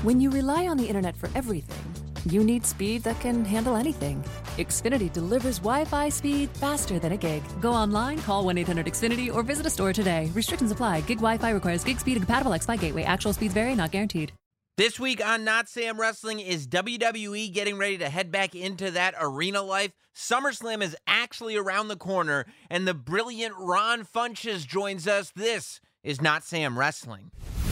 When you rely on the internet for everything, you need speed that can handle anything. Xfinity delivers Wi-Fi speed faster than a gig. Go online, call 1-800-XFINITY, or visit a store today. Restrictions apply. Gig Wi-Fi requires gig speed and compatible X-Fi gateway. Actual speeds vary, not guaranteed. This week on Not Sam Wrestling, is WWE getting ready to head back into that arena life? SummerSlam is actually around the corner, and the brilliant Ron Funches joins us. This is Not Sam Wrestling.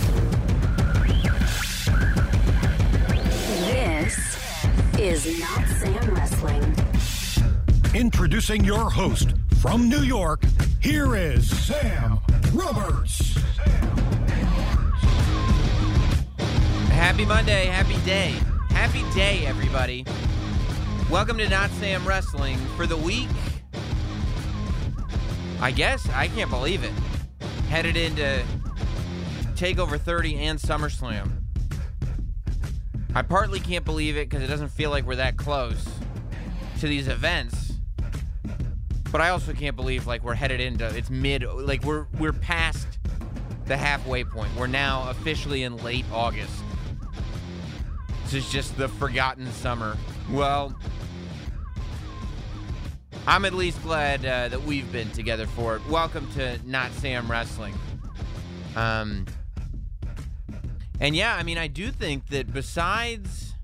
This is Not Sam Wrestling. Introducing your host from New York, here is Sam Roberts. Happy Monday, happy day, everybody. Welcome to Not Sam Wrestling for the week. I guess, I can't believe it. Headed into TakeOver 30 and SummerSlam. I partly can't believe it because it doesn't feel like we're that close to these events. But I also can't believe like we're headed into, it's mid, like we're past the halfway point. We're now officially in late August. This is just the forgotten summer. Well, I'm at least glad that we've been together for it. Welcome to Not Sam Wrestling. And yeah, I mean, I do think that besides,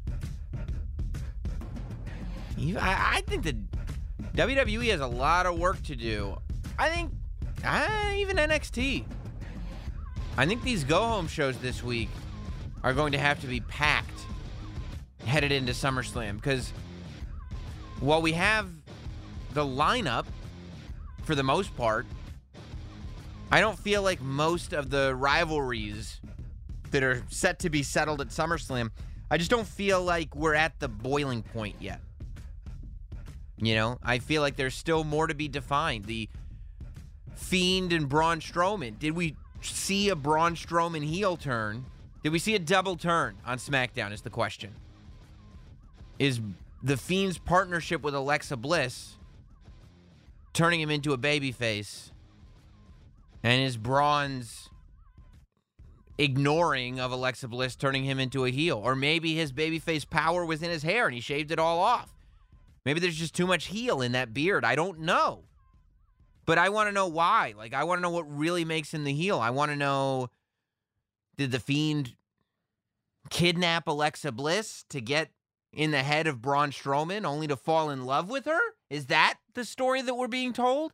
I think that WWE has a lot of work to do. I think even NXT. I think these go-home shows this week are going to have to be packed headed into SummerSlam, because while we have the lineup for the most part, I don't feel like most of the rivalries that are set to be settled at SummerSlam, I just don't feel like we're at the boiling point yet. You know, I feel like there's still more to be defined. The Fiend and Braun Strowman. Did we see a Braun Strowman heel turn? Did we see a double turn on SmackDown is the question. Is the Fiend's partnership with Alexa Bliss turning him into a babyface? And is Braun's ignoring of Alexa Bliss turning him into a heel? Or maybe his babyface power was in his hair and he shaved it all off. Maybe there's just too much heel in that beard. I don't know. But I want to know why. Like, I want to know what really makes him the heel. I want to know, did the Fiend kidnap Alexa Bliss to get in the head of Braun Strowman only to fall in love with her? Is that the story that we're being told?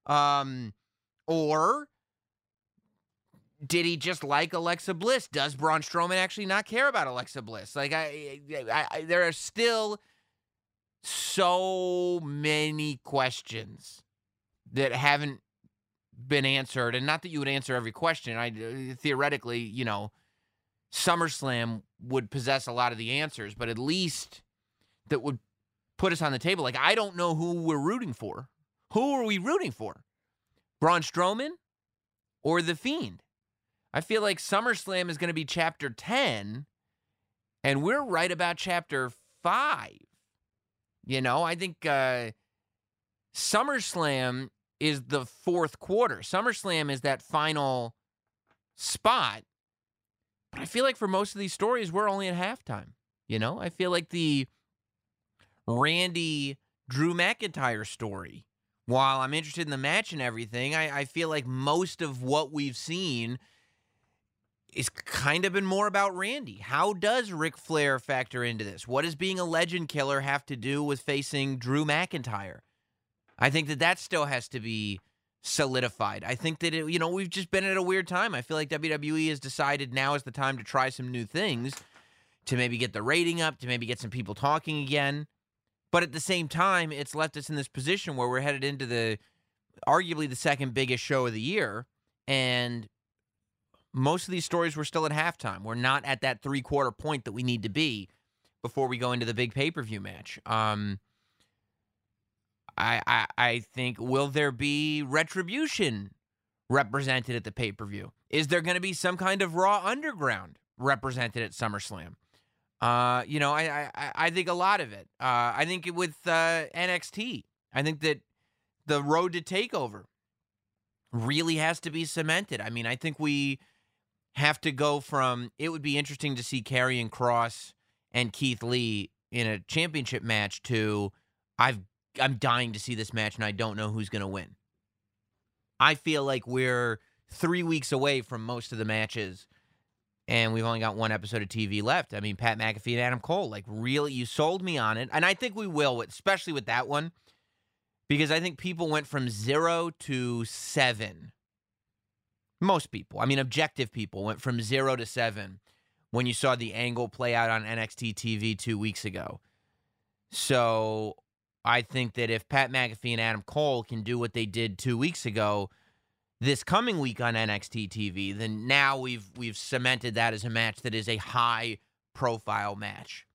Or did he just like Alexa Bliss? Does Braun Strowman actually not care about Alexa Bliss? Like, there are still so many questions that haven't been answered. And not that you would answer every question. Theoretically, you know, SummerSlam would possess a lot of the answers, but at least that would put us on the table. Like, I don't know who we're rooting for. Who are we rooting for? Braun Strowman or The Fiend? I feel like SummerSlam is going to be Chapter 10, and we're right about Chapter 5. You know, I think SummerSlam is the fourth quarter. SummerSlam is that final spot. But I feel like for most of these stories, we're only at halftime. You know, I feel like the Randy Drew McIntyre story, while I'm interested in the match and everything, I feel like most of what we've seen is kind of been more about Randy. How does Ric Flair factor into this? What does being a legend killer have to do with facing Drew McIntyre? I think that still has to be solidified. I think that, we've just been at a weird time. I feel like WWE has decided now is the time to try some new things, to maybe get the rating up, to maybe get some people talking again. But at the same time, it's left us in this position where we're headed into arguably the second biggest show of the year, and most of these stories were still at halftime. We're not at that three-quarter point that we need to be before we go into the big pay-per-view match. I think, will there be Retribution represented at the pay-per-view? Is there going to be some kind of Raw Underground represented at SummerSlam? I think a lot of it. I think with NXT, I think that the road to TakeOver really has to be cemented. I mean, I think we have to go from, it would be interesting to see Karrion Kross and Keith Lee in a championship match to, I'm dying to see this match and I don't know who's going to win. I feel like we're 3 weeks away from most of the matches, and we've only got one episode of TV left. I mean, Pat McAfee and Adam Cole, like, really, you sold me on it. And I think we will, especially with that one, because I think people went from 0 to 7. Most people, I mean, objective people, went from 0 to 7 when you saw the angle play out on NXT TV 2 weeks ago. So I think that if Pat McAfee and Adam Cole can do what they did 2 weeks ago this coming week on NXT TV, then now we've cemented that as a match that is a high-profile match.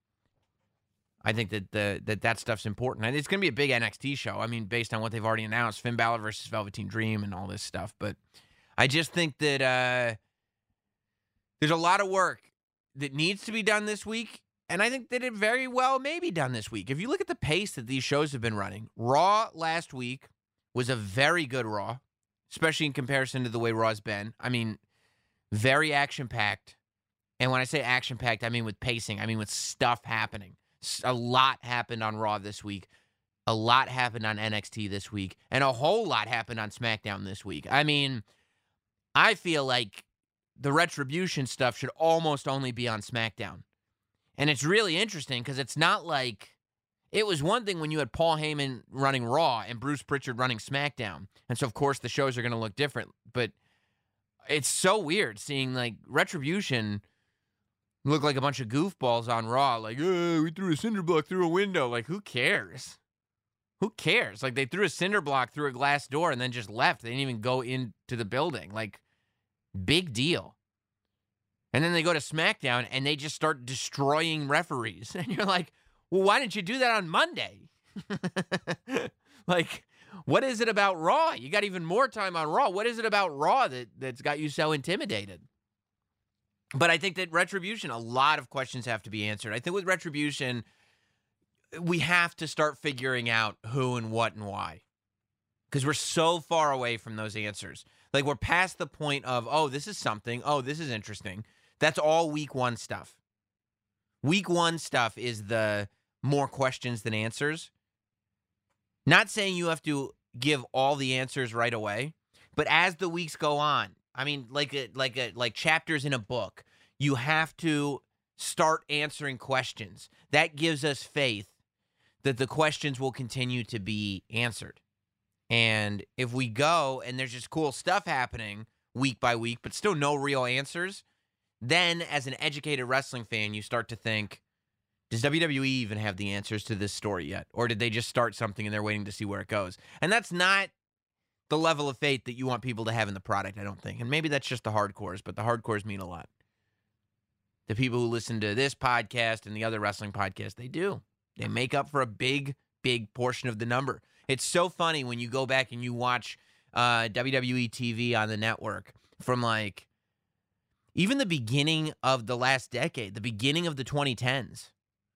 I think that that stuff's important. And it's going to be a big NXT show. I mean, based on what they've already announced, Finn Balor versus Velveteen Dream and all this stuff. But I just think that there's a lot of work that needs to be done this week, and I think that it very well may be done this week. If you look at the pace that these shows have been running, Raw last week was a very good Raw, especially in comparison to the way Raw's been. I mean, very action-packed. And when I say action-packed, I mean with pacing. I mean with stuff happening. A lot happened on Raw this week. A lot happened on NXT this week. And a whole lot happened on SmackDown this week. I mean, I feel like the Retribution stuff should almost only be on SmackDown. And it's really interesting because it's not like, it was one thing when you had Paul Heyman running Raw and Bruce Pritchard running SmackDown. And so, of course, the shows are going to look different. But it's so weird seeing, like, Retribution look like a bunch of goofballs on Raw. Like, we threw a cinder block through a window. Like, who cares? Who cares? Like, they threw a cinder block through a glass door and then just left. They didn't even go into the building. Like, big deal. And then they go to SmackDown and they just start destroying referees. And you're like, well, why didn't you do that on Monday? Like, what is it about Raw? You got even more time on Raw. What is it about Raw that's got you so intimidated? But I think that Retribution, a lot of questions have to be answered. I think with Retribution, we have to start figuring out who and what and why. Because we're so far away from those answers. Like, we're past the point of, oh, this is something. Oh, this is interesting. That's all week one stuff. Week one stuff is the more questions than answers. Not saying you have to give all the answers right away, but as the weeks go on, I mean, like chapters in a book, you have to start answering questions. That gives us faith that the questions will continue to be answered. And if we go and there's just cool stuff happening week by week, but still no real answers, then as an educated wrestling fan, you start to think, does WWE even have the answers to this story yet? Or did they just start something and they're waiting to see where it goes? And that's not the level of faith that you want people to have in the product, I don't think. And maybe that's just the hardcores, but the hardcores mean a lot. The people who listen to this podcast and the other wrestling podcasts, they do. They make up for a big, big portion of the number. It's so funny when you go back and you watch WWE TV on the network from, like, even the beginning of the last decade, the beginning of the 2010s.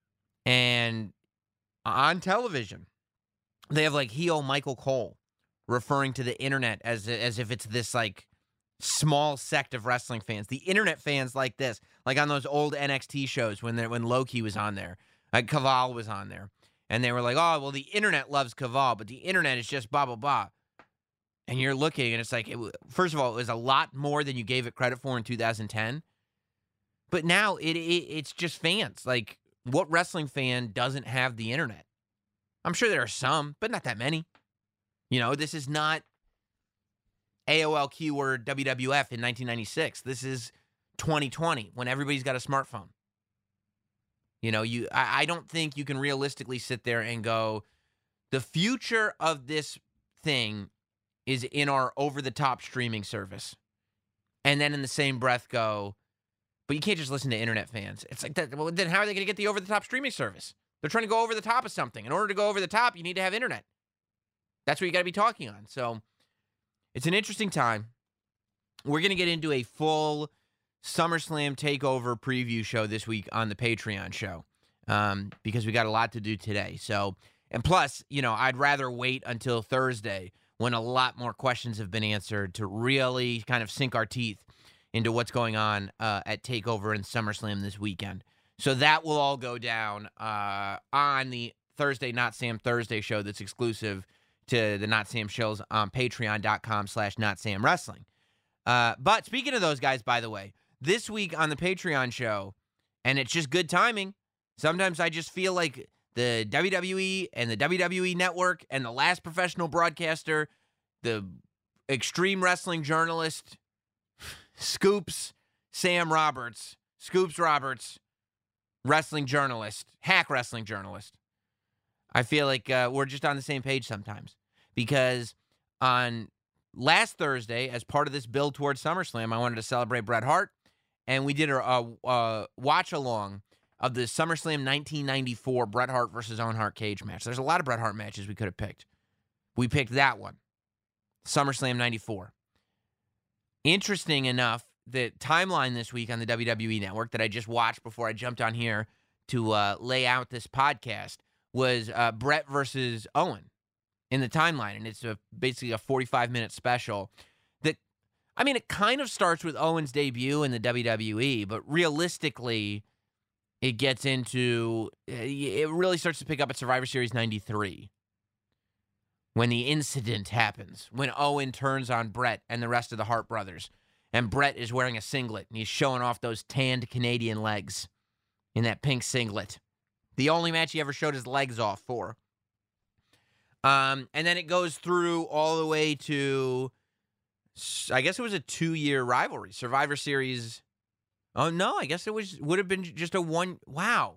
And on television, they have, like, heel Michael Cole referring to the internet as if it's this, like, small sect of wrestling fans. The internet fans like this, like on those old NXT shows when Loki was on there, like Caval was on there. And they were like, oh, well, the internet loves Caval, but the internet is just blah, blah, blah. And you're looking, and it's like, first of all, it was a lot more than you gave it credit for in 2010. But now it's just fans. Like, what wrestling fan doesn't have the internet? I'm sure there are some, but not that many. You know, this is not AOL keyword WWF in 1996. This is 2020 when everybody's got a smartphone. You know, I don't think you can realistically sit there and go, the future of this thing is in our over-the-top streaming service. And then in the same breath go, but you can't just listen to internet fans. It's like that. Well, then how are they going to get the over-the-top streaming service? They're trying to go over the top of something. In order to go over the top, you need to have internet. That's what you got to be talking on. So it's an interesting time. We're going to get into a full SummerSlam TakeOver preview show this week on the Patreon show because we got a lot to do today. So, and plus, you know, I'd rather wait until Thursday when a lot more questions have been answered to really kind of sink our teeth into what's going on at TakeOver and SummerSlam this weekend. So that will all go down on the Thursday Not Sam Thursday show that's exclusive to the Not Sam shows on patreon.com/NotSamWrestling. But speaking of those guys, by the way, this week on the Patreon show, and it's just good timing, sometimes I just feel like the WWE and the WWE Network and the last professional broadcaster, the extreme wrestling journalist, Scoops Roberts, wrestling journalist, hack wrestling journalist. I feel like we're just on the same page sometimes. Because on last Thursday, as part of this build towards SummerSlam, I wanted to celebrate Bret Hart, and we did a watch-along of the SummerSlam 1994 Bret Hart versus Owen Hart cage match. There's a lot of Bret Hart matches we could have picked. We picked that one, SummerSlam 94. Interesting enough, the timeline this week on the WWE Network that I just watched before I jumped on here to lay out this podcast was Bret versus Owen in the timeline, and it's basically a 45-minute special that, I mean, it kind of starts with Owen's debut in the WWE, but realistically, it gets into, it really starts to pick up at Survivor Series 93 when the incident happens, when Owen turns on Bret and the rest of the Hart brothers, and Bret is wearing a singlet, and he's showing off those tanned Canadian legs in that pink singlet. The only match he ever showed his legs off for. And then it goes through all the way to, I guess it was a 2-year rivalry. Survivor Series. Oh, no, I guess it would have been just a one. Wow,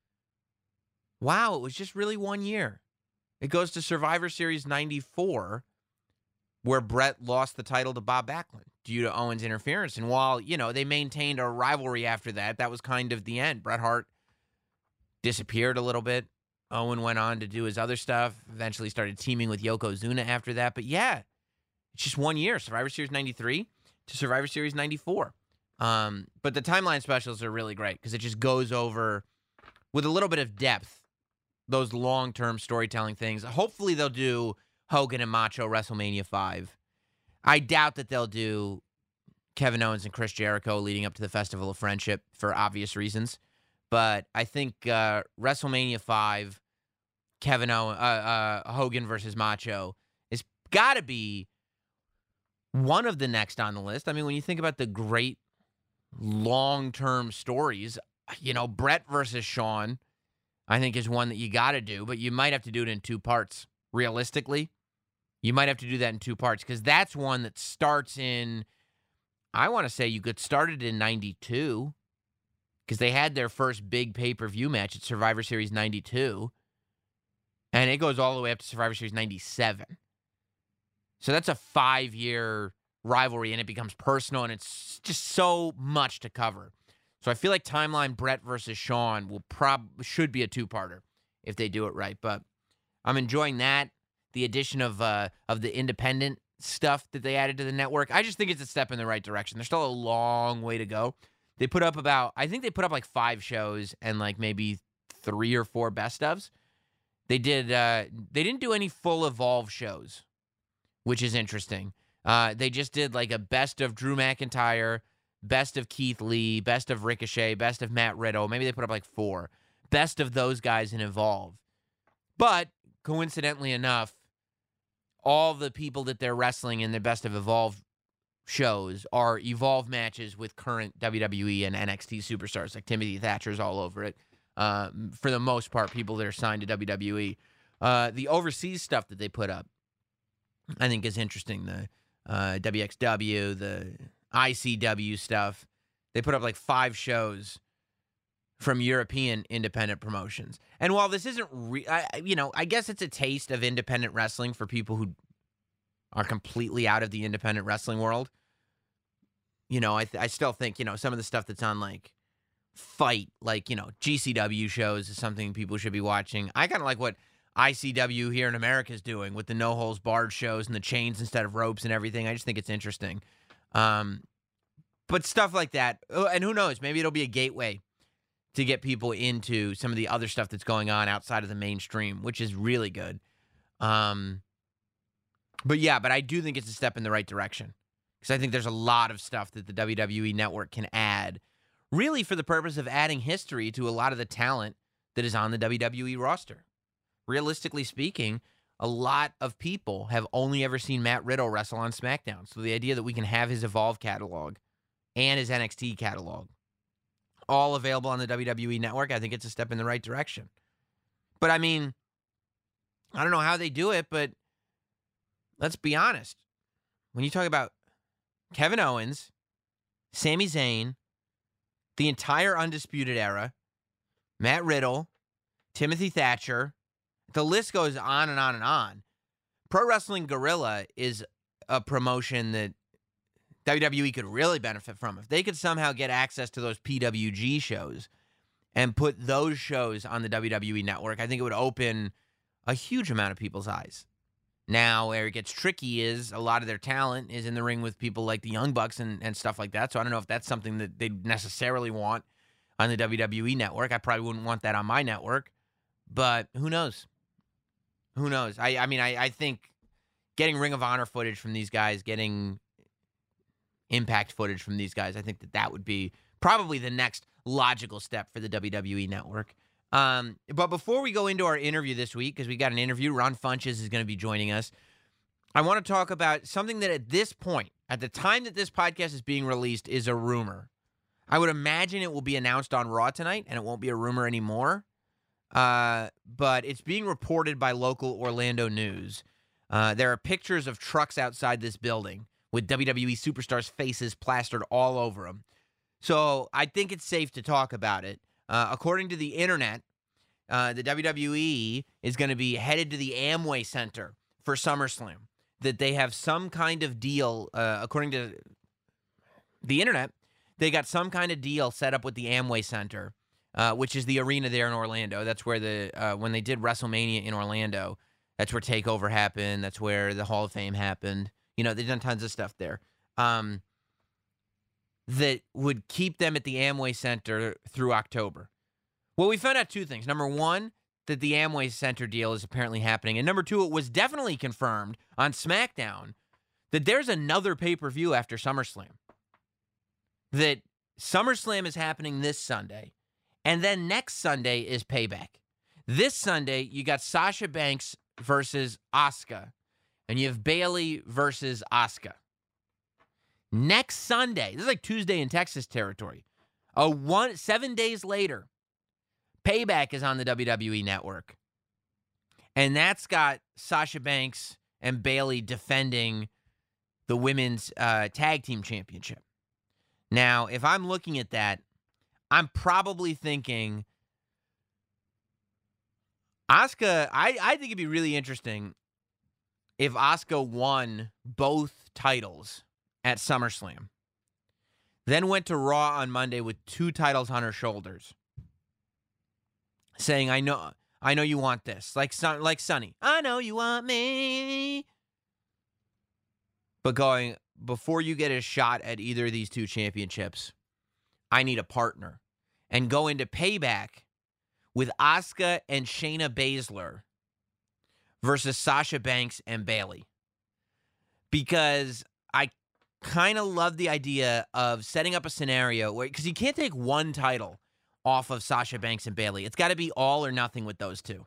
it was just really 1 year. It goes to Survivor Series 94, where Bret lost the title to Bob Backlund due to Owen's interference. And while, they maintained a rivalry after that, that was kind of the end. Bret Hart disappeared a little bit. Owen went on to do his other stuff, eventually started teaming with Yokozuna after that. But yeah, it's just 1 year, Survivor Series 93 to Survivor Series 94. But the timeline specials are really great because it just goes over with a little bit of depth those long-term storytelling things. Hopefully they'll do Hogan and Macho WrestleMania 5. I doubt that they'll do Kevin Owens and Chris Jericho leading up to the Festival of Friendship for obvious reasons. But I think WrestleMania 5, Hogan versus Macho, is got to be one of the next on the list. I mean, when you think about the great long-term stories, Bret versus Shawn, I think is one that you got to do, but you might have to do it in 2 parts. Realistically, you might have to do that in 2 parts because that's one that starts in, I want to say you could start it in 92 because they had their first big pay-per-view match at Survivor Series 92, and it goes all the way up to Survivor Series 97. So that's a 5-year rivalry, and it becomes personal, and it's just so much to cover. So I feel like timeline Bret versus Shawn should be a 2-parter if they do it right. But I'm enjoying that. The addition of the independent stuff that they added to the network. I just think it's a step in the right direction. There's still a long way to go. They put up like 5 shows and like maybe 3 or 4 best ofs. They didn't do any full Evolve shows, which is interesting. They just did like a best of Drew McIntyre, best of Keith Lee, best of Ricochet, best of Matt Riddle. Maybe they put up like 4. Best of those guys in Evolve. But coincidentally enough, all the people that they're wrestling in the best of Evolve shows are Evolve matches with current WWE and NXT superstars, like Timothy Thatcher's all over it. For the most part, people that are signed to WWE. The overseas stuff that they put up, I think, is interesting. The WXW, the ICW stuff. They put up like 5 shows from European independent promotions. And while this isn't, I guess it's a taste of independent wrestling for people who are completely out of the independent wrestling world. I still think, some of the stuff that's on like Fight, like, GCW shows is something people should be watching. I kind of like what ICW here in America is doing with the no holds barred shows and the chains instead of ropes and everything. I just think it's interesting. But stuff like that, and who knows, maybe it'll be a gateway to get people into some of the other stuff that's going on outside of the mainstream, which is really good. But I do think it's a step in the right direction. because I think there's a lot of stuff that the WWE Network can add, really for the purpose of adding history to a lot of the talent that is on the WWE roster. Realistically speaking, a lot of people have only ever seen Matt Riddle wrestle on SmackDown. So the idea that we can have his Evolve catalog and his NXT catalog all available on the WWE Network, I think it's a step in the right direction. But I mean, I don't know how they do it, but let's be honest. When you talk about Kevin Owens, Sami Zayn, the entire Undisputed Era, Matt Riddle, Timothy Thatcher, the list goes on and on and on. Pro Wrestling Guerrilla is a promotion that WWE could really benefit from. If they could somehow get access to those PWG shows and put those shows on the WWE Network, I think it would open a huge amount of people's eyes. Now, where it gets tricky is a lot of their talent is in the ring with people like the Young Bucks and stuff like that. So I don't know if that's something that they necessarily want on the WWE Network. I probably wouldn't want that on my network. But who knows? Who knows? I mean, I think getting Ring of Honor footage from these guys, getting Impact footage from these guys, I think that would be probably the next logical step for the WWE Network. But before we go into our interview this week, because we got an interview, Ron Funches is going to be joining us. I want to talk about something that at this point, at the time that this podcast is being released, is a rumor. I would imagine it will be announced on Raw tonight, and it won't be a rumor anymore. But it's being reported by local Orlando news. There are pictures of trucks outside this building with WWE superstars' faces plastered all over them. So I think it's safe to talk about it. According to the internet, the WWE is going to be headed to the Amway Center for SummerSlam. That they have some kind of deal, according to the internet, they got some kind of deal set up with the Amway Center, which is the arena there in Orlando. That's where when they did WrestleMania in Orlando, that's where TakeOver happened. That's where the Hall of Fame happened. You know, they've done tons of stuff there. That would keep them at the Amway Center through October. Well, we found out two things. Number one, that the Amway Center deal is apparently happening. And number two, it was definitely confirmed on SmackDown that there's another pay-per-view after SummerSlam. That SummerSlam is happening this Sunday. And then next Sunday is Payback. This Sunday, you got Sasha Banks versus Asuka. And you have Bayley versus Asuka. Next Sunday, this is like Tuesday in Texas territory. 7 days later, Payback is on the WWE Network. And that's got Sasha Banks and Bayley defending the women's tag team championship. Now, if I'm looking at that, I'm probably thinking Asuka, I think it'd be really interesting if Asuka won both titles at SummerSlam, then went to Raw on Monday with 2 titles on her shoulders, saying, I know you want this. Like Sonny. I know you want me. But going, before you get a shot at either of these 2 championships, I need a partner. And go into Payback with Asuka and Shayna Baszler versus Sasha Banks and Bayley. Because I kind of love the idea of setting up a scenario where, because you can't take one title off of Sasha Banks and Bayley. It's got to be all or nothing with those 2.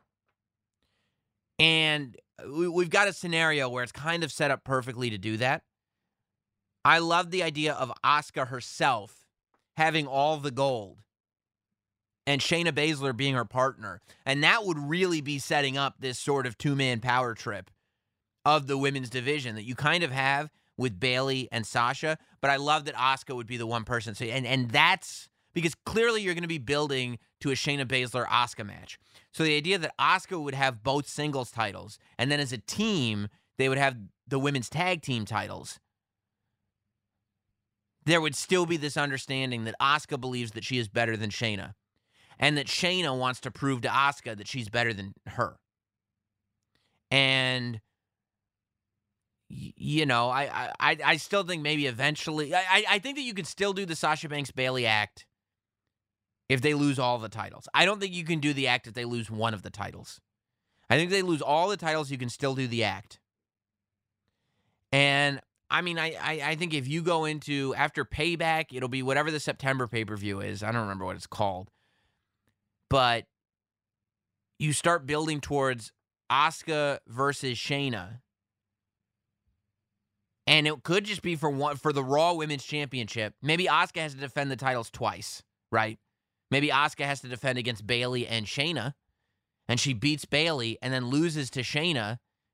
And we've got a scenario where it's kind of set up perfectly to do that. I love the idea of Asuka herself having all the gold and Shayna Baszler being her partner. And that would really be setting up this sort of 2-man power trip of the women's division that you kind of have with Bayley and Sasha, but I love that Asuka would be the one person. So, and that's because clearly you're going to be building to a Shayna Baszler-Asuka match. So the idea that Asuka would have both singles titles, and then as a team, they would have the women's tag team titles. There would still be this understanding that Asuka believes that she is better than Shayna, and that Shayna wants to prove to Asuka that she's better than her. And you know, I still think maybe eventually, I think that you can still do the Sasha Banks Bayley act if they lose all the titles. I don't think you can do the act if they lose one of the titles. I think if they lose all the titles, you can still do the act. And I mean, I think if you go into after Payback, it'll be whatever the September pay-per-view is. I don't remember what it's called. But you start building towards Asuka versus Shayna. And it could just be for the Raw Women's Championship. Maybe Asuka has to defend the titles twice, right? Maybe Asuka has to defend against Bayley and Shayna, and she beats Bayley and then loses to Shayna,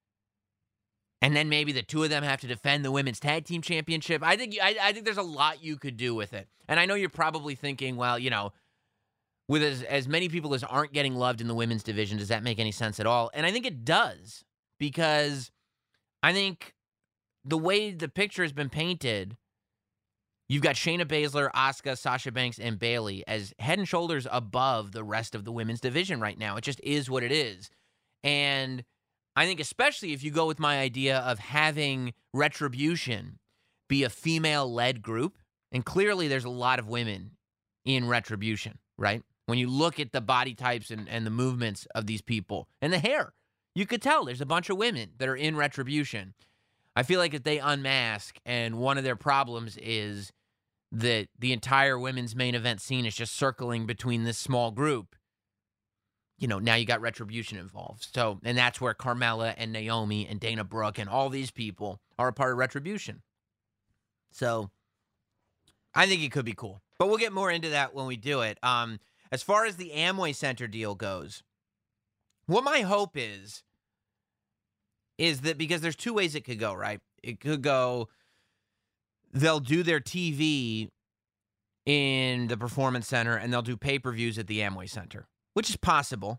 and then maybe the two of them have to defend the Women's Tag Team Championship. I think there's a lot you could do with it. And I know you're probably thinking, well, with as many people as aren't getting loved in the women's division, does that make any sense at all? And I think it does, because I think the way the picture has been painted, you've got Shayna Baszler, Asuka, Sasha Banks, and Bayley as head and shoulders above the rest of the women's division right now. It just is what it is. And I think especially if you go with my idea of having Retribution be a female-led group, and clearly there's a lot of women in Retribution, right? When you look at the body types and the movements of these people and the hair, you could tell there's a bunch of women that are in Retribution. I feel like if they unmask, and one of their problems is that the entire women's main event scene is just circling between this small group, now you got Retribution involved. So, and that's where Carmella and Naomi and Dana Brooke and all these people are a part of Retribution. So, I think it could be cool. But we'll get more into that when we do it. As far as the Amway Center deal goes, what my hope is that, because there's two ways it could go, right? It could go, they'll do their TV in the Performance Center, and they'll do pay-per-views at the Amway Center, which is possible.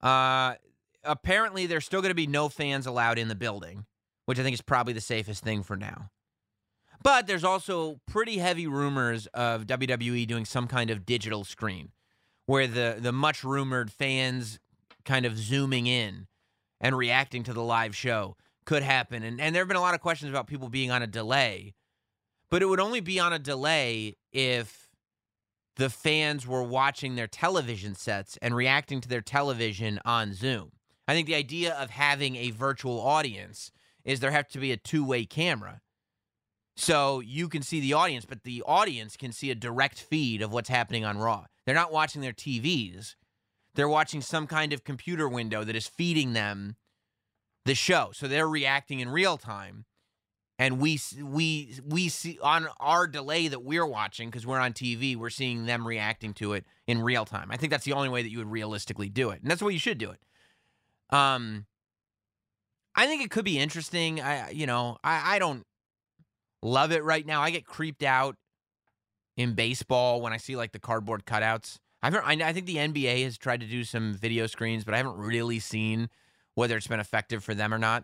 Apparently, there's still going to be no fans allowed in the building, which I think is probably the safest thing for now. But there's also pretty heavy rumors of WWE doing some kind of digital screen, where the much-rumored fans kind of zooming in and reacting to the live show could happen. And there have been a lot of questions about people being on a delay, but it would only be on a delay if the fans were watching their television sets and reacting to their television on Zoom. I think the idea of having a virtual audience is there has to be a two-way camera. So you can see the audience, but the audience can see a direct feed of what's happening on Raw. They're not watching their TVs. They're watching some kind of computer window that is feeding them the show. So they're reacting in real time. And we see on our delay that we're watching, because we're on TV, we're seeing them reacting to it in real time. I think that's the only way that you would realistically do it. And that's the way you should do it. I think it could be interesting. I don't love it right now. I get creeped out in baseball when I see like the cardboard cutouts. I think the NBA has tried to do some video screens, but I haven't really seen whether it's been effective for them or not.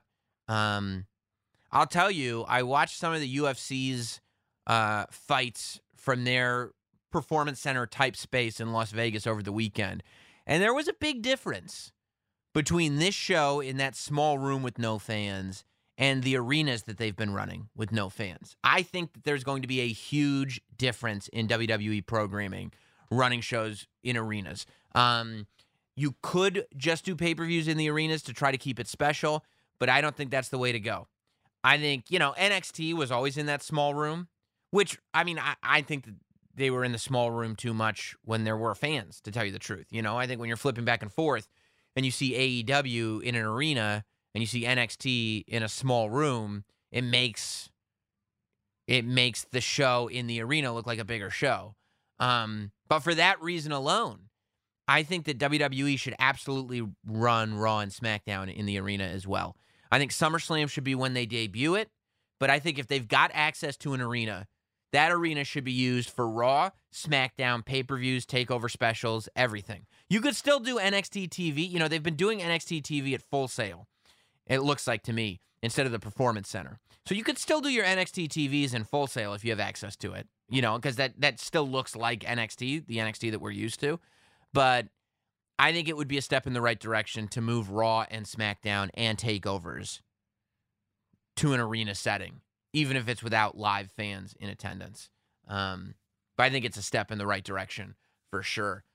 I'll tell you, I watched some of the UFC's fights from their Performance Center type space in Las Vegas over the weekend, and there was a big difference between this show in that small room with no fans and the arenas that they've been running with no fans. I think that there's going to be a huge difference in WWE programming running shows in arenas. You could just do pay-per-views in the arenas to try to keep it special, but I don't think that's the way to go. I think, NXT was always in that small room, which, I think that they were in the small room too much when there were fans, to tell you the truth. I think when you're flipping back and forth and you see AEW in an arena and you see NXT in a small room, it makes the show in the arena look like a bigger show. But for that reason alone, I think that WWE should absolutely run Raw and SmackDown in the arena as well. I think SummerSlam should be when they debut it, but I think if they've got access to an arena, that arena should be used for Raw, SmackDown, pay-per-views, takeover specials, everything. You could still do NXT TV. They've been doing NXT TV at Full Sail, it looks like to me, instead of the Performance Center. So you could still do your NXT TVs in Full Sail if you have access to it, because that still looks like NXT, the NXT that we're used to. But I think it would be a step in the right direction to move Raw and SmackDown and takeovers to an arena setting, even if it's without live fans in attendance. But I think it's a step in the right direction for sure.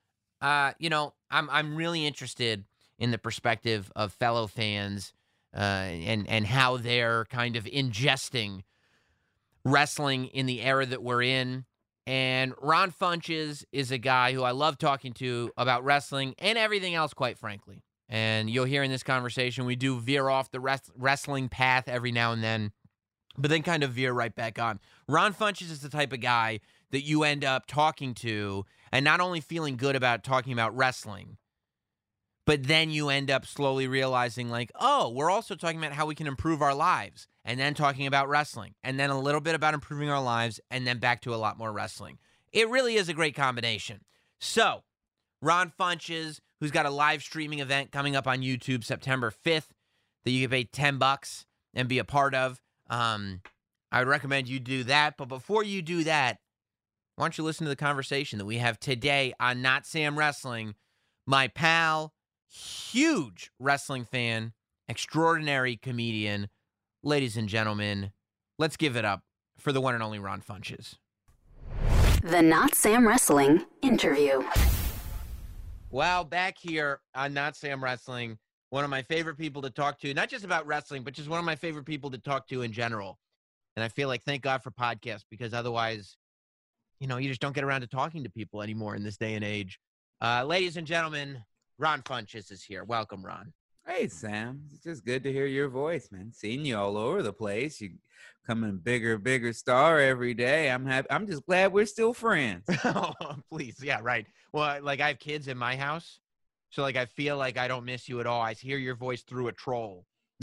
I'm really interested in the perspective of fellow fans and how they're kind of ingesting wrestling in the era that we're in. And Ron Funches is a guy who I love talking to about wrestling and everything else, quite frankly. And you'll hear in this conversation, we do veer off the wrestling path every now and then, but then kind of veer right back on. Ron Funches is the type of guy that you end up talking to and not only feeling good about talking about wrestling, but then you end up slowly realizing, like, oh, we're also talking about how we can improve our lives, and then talking about wrestling, and then a little bit about improving our lives, and then back to a lot more wrestling. It really is a great combination. So, Ron Funches, who's got a live streaming event coming up on YouTube September 5th that you can pay $10 and be a part of. I would recommend you do that. But before you do that, why don't you listen to the conversation that we have today on Not Sam Wrestling? My pal, huge wrestling fan, extraordinary comedian. Ladies and gentlemen, let's give it up for the one and only Ron Funches. The Not Sam Wrestling interview. Well, back here on Not Sam Wrestling, one of my favorite people to talk to, not just about wrestling, but just one of my favorite people to talk to in general. And I feel like, thank God for podcasts, because otherwise, you just don't get around to talking to people anymore in this day and age. Ladies and gentlemen, Ron Funches is here. Welcome, Ron. Hey, Sam. It's just good to hear your voice, man. Seeing you all over the place. You becoming bigger star every day. I'm happy. I'm just glad we're still friends. Oh, please. Yeah, right. Well, like, I have kids in my house, so, like, I feel like I don't miss you at all. I hear your voice through a troll.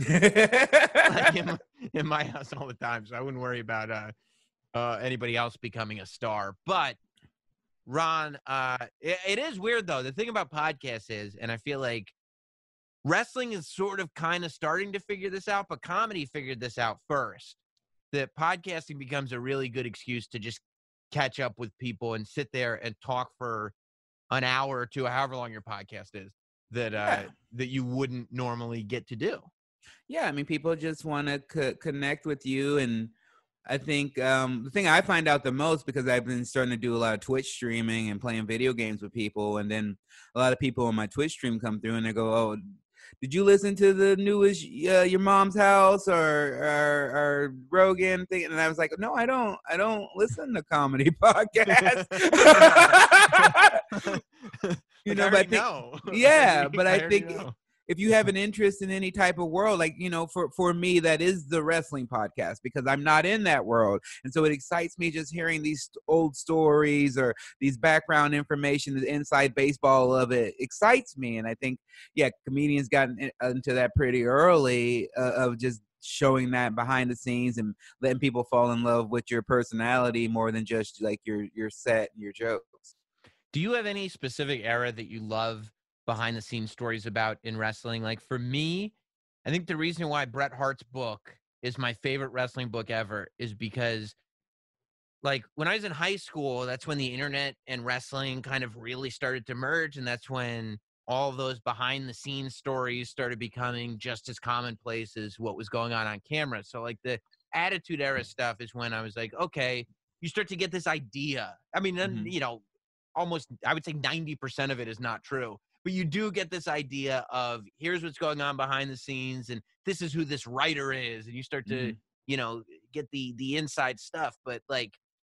Like, in my house all the time, so I wouldn't worry about anybody else becoming a star. But, Ron, it is weird, though. The thing about podcasts is, and I feel like wrestling is sort of kind of starting to figure this out, but comedy figured this out first. That podcasting becomes a really good excuse to just catch up with people and sit there and talk for an hour or two, however long your podcast is, that you wouldn't normally get to do. Yeah, I mean, people just want to connect with you. And I think the thing I find out the most, because I've been starting to do a lot of Twitch streaming and playing video games with people, and then a lot of people on my Twitch stream come through and they go, oh, did you listen to the newest Your Mom's House or Rogan thing? And I was like, no, I don't listen to comedy podcasts. But I think if you have an interest in any type of world, like, for me, that is the wrestling podcast, because I'm not in that world. And so it excites me just hearing these old stories or these background information, the inside baseball of it excites me. And I think, comedians got into that pretty early of just showing that behind the scenes and letting people fall in love with your personality more than just like your set and your jokes. Do you have any specific era that you love behind the scenes stories about in wrestling? Like, for me, I think the reason why Bret Hart's book is my favorite wrestling book ever is because, like, when I was in high school, that's when the internet and wrestling kind of really started to merge. And that's when all of those behind the scenes stories started becoming just as commonplace as what was going on camera. So, like, the Attitude Era stuff is when I was like, okay, you start to get this idea. I mean, almost, I would say 90% of it is not true. But you do get this idea of, here's what's going on behind the scenes, and this is who this writer is, and you start to, get the inside stuff. But, like,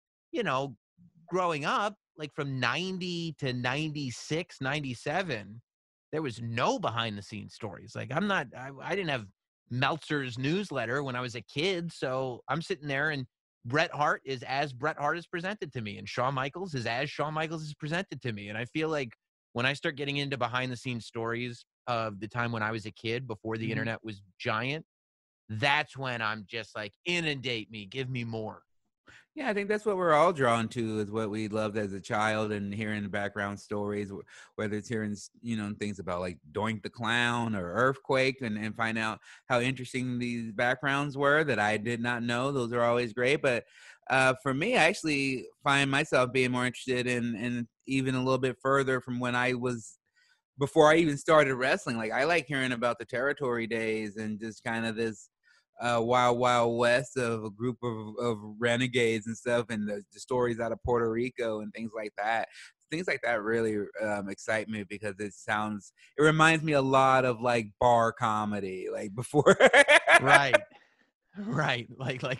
growing up, like, from 90 to 96, 97, there was no behind the scenes stories. Like, I didn't have Meltzer's newsletter when I was a kid, so I'm sitting there, and Bret Hart is as Bret Hart is presented to me, and Shawn Michaels is as Shawn Michaels is presented to me. And I feel like when I start getting into behind-the-scenes stories of the time when I was a kid, before the internet was giant, that's when I'm just like, inundate me, give me more. Yeah, I think that's what we're all drawn to, is what we loved as a child, and hearing the background stories, whether it's hearing, things about like Doink the Clown or Earthquake, and find out how interesting these backgrounds were that I did not know. Those are always great. But for me, I actually find myself being more interested in even a little bit further from when I was, before I even started wrestling. Like, I like hearing about the territory days and just kind of this wild west of a group of renegades and stuff, and the stories out of Puerto Rico and things like that. Things like that really excite me, because it reminds me a lot of like bar comedy, like before. Right. Like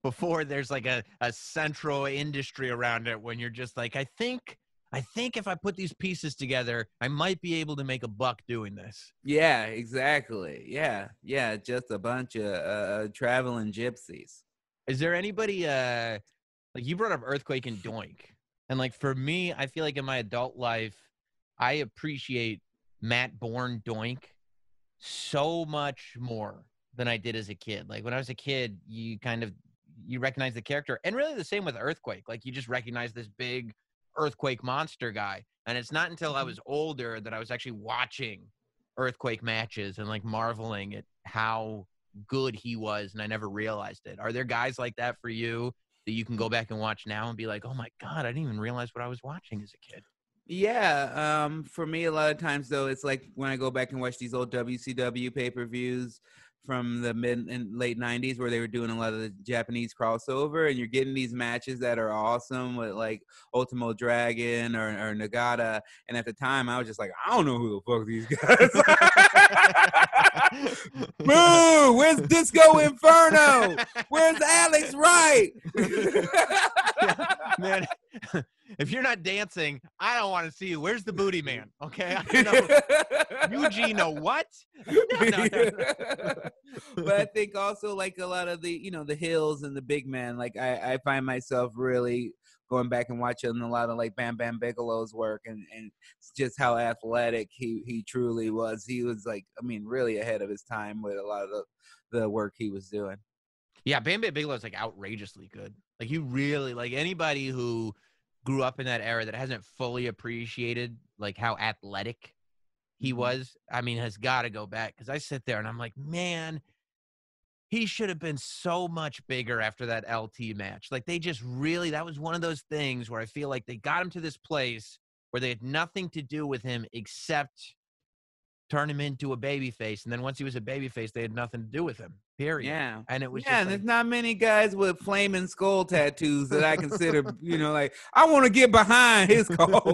before there's like a central industry around it when you're just like, I think if I put these pieces together, I might be able to make a buck doing this. Yeah, exactly. Yeah. Just a bunch of traveling gypsies. Is there anybody like you brought up Earthquake and Doink, and like for me, I feel like in my adult life, I appreciate Matt Bourne Doink so much more than I did as a kid. Like when I was a kid, you recognize the character, and really the same with Earthquake. Like you just recognize this big Earthquake monster guy, and it's not until I was older that I was actually watching Earthquake matches and like marveling at how good he was, and I never realized it. Are there guys like that for you that you can go back and watch now and be like, oh my God, I didn't even realize what I was watching as a kid? Yeah, for me, a lot of times though, it's like when I go back and watch these old WCW pay-per-views from the mid and late 90s where they were doing a lot of the Japanese crossover, and you're getting these matches that are awesome with like Ultimo Dragon or Nagata. And at the time, I was just like, I don't know who the fuck these guys. Boo! Where's Disco Inferno? Where's Alex Wright? Man, if you're not dancing, I don't want to see you. Where's the booty man? Okay, I know. Eugene, what? No. But I think also like a lot of the, the Hills and the big men, like I find myself really going back and watching a lot of like Bam Bam Bigelow's work and just how athletic he truly was. He was like, I mean, really ahead of his time with a lot of the work he was doing. Yeah, Bam Bam Bigelow is like outrageously good. Like you really, like anybody who grew up in that era that hasn't fully appreciated like how athletic he was, I mean, has got to go back. Because I sit there and I'm like, man, he should have been so much bigger after that LT match. Like they just really, that was one of those things where I feel like they got him to this place where they had nothing to do with him except turn him into a babyface. And then once he was a babyface, they had nothing to do with him, period. Yeah. And it was and just there's not many guys with flaming skull tattoos that I consider, like, I want to get behind his call.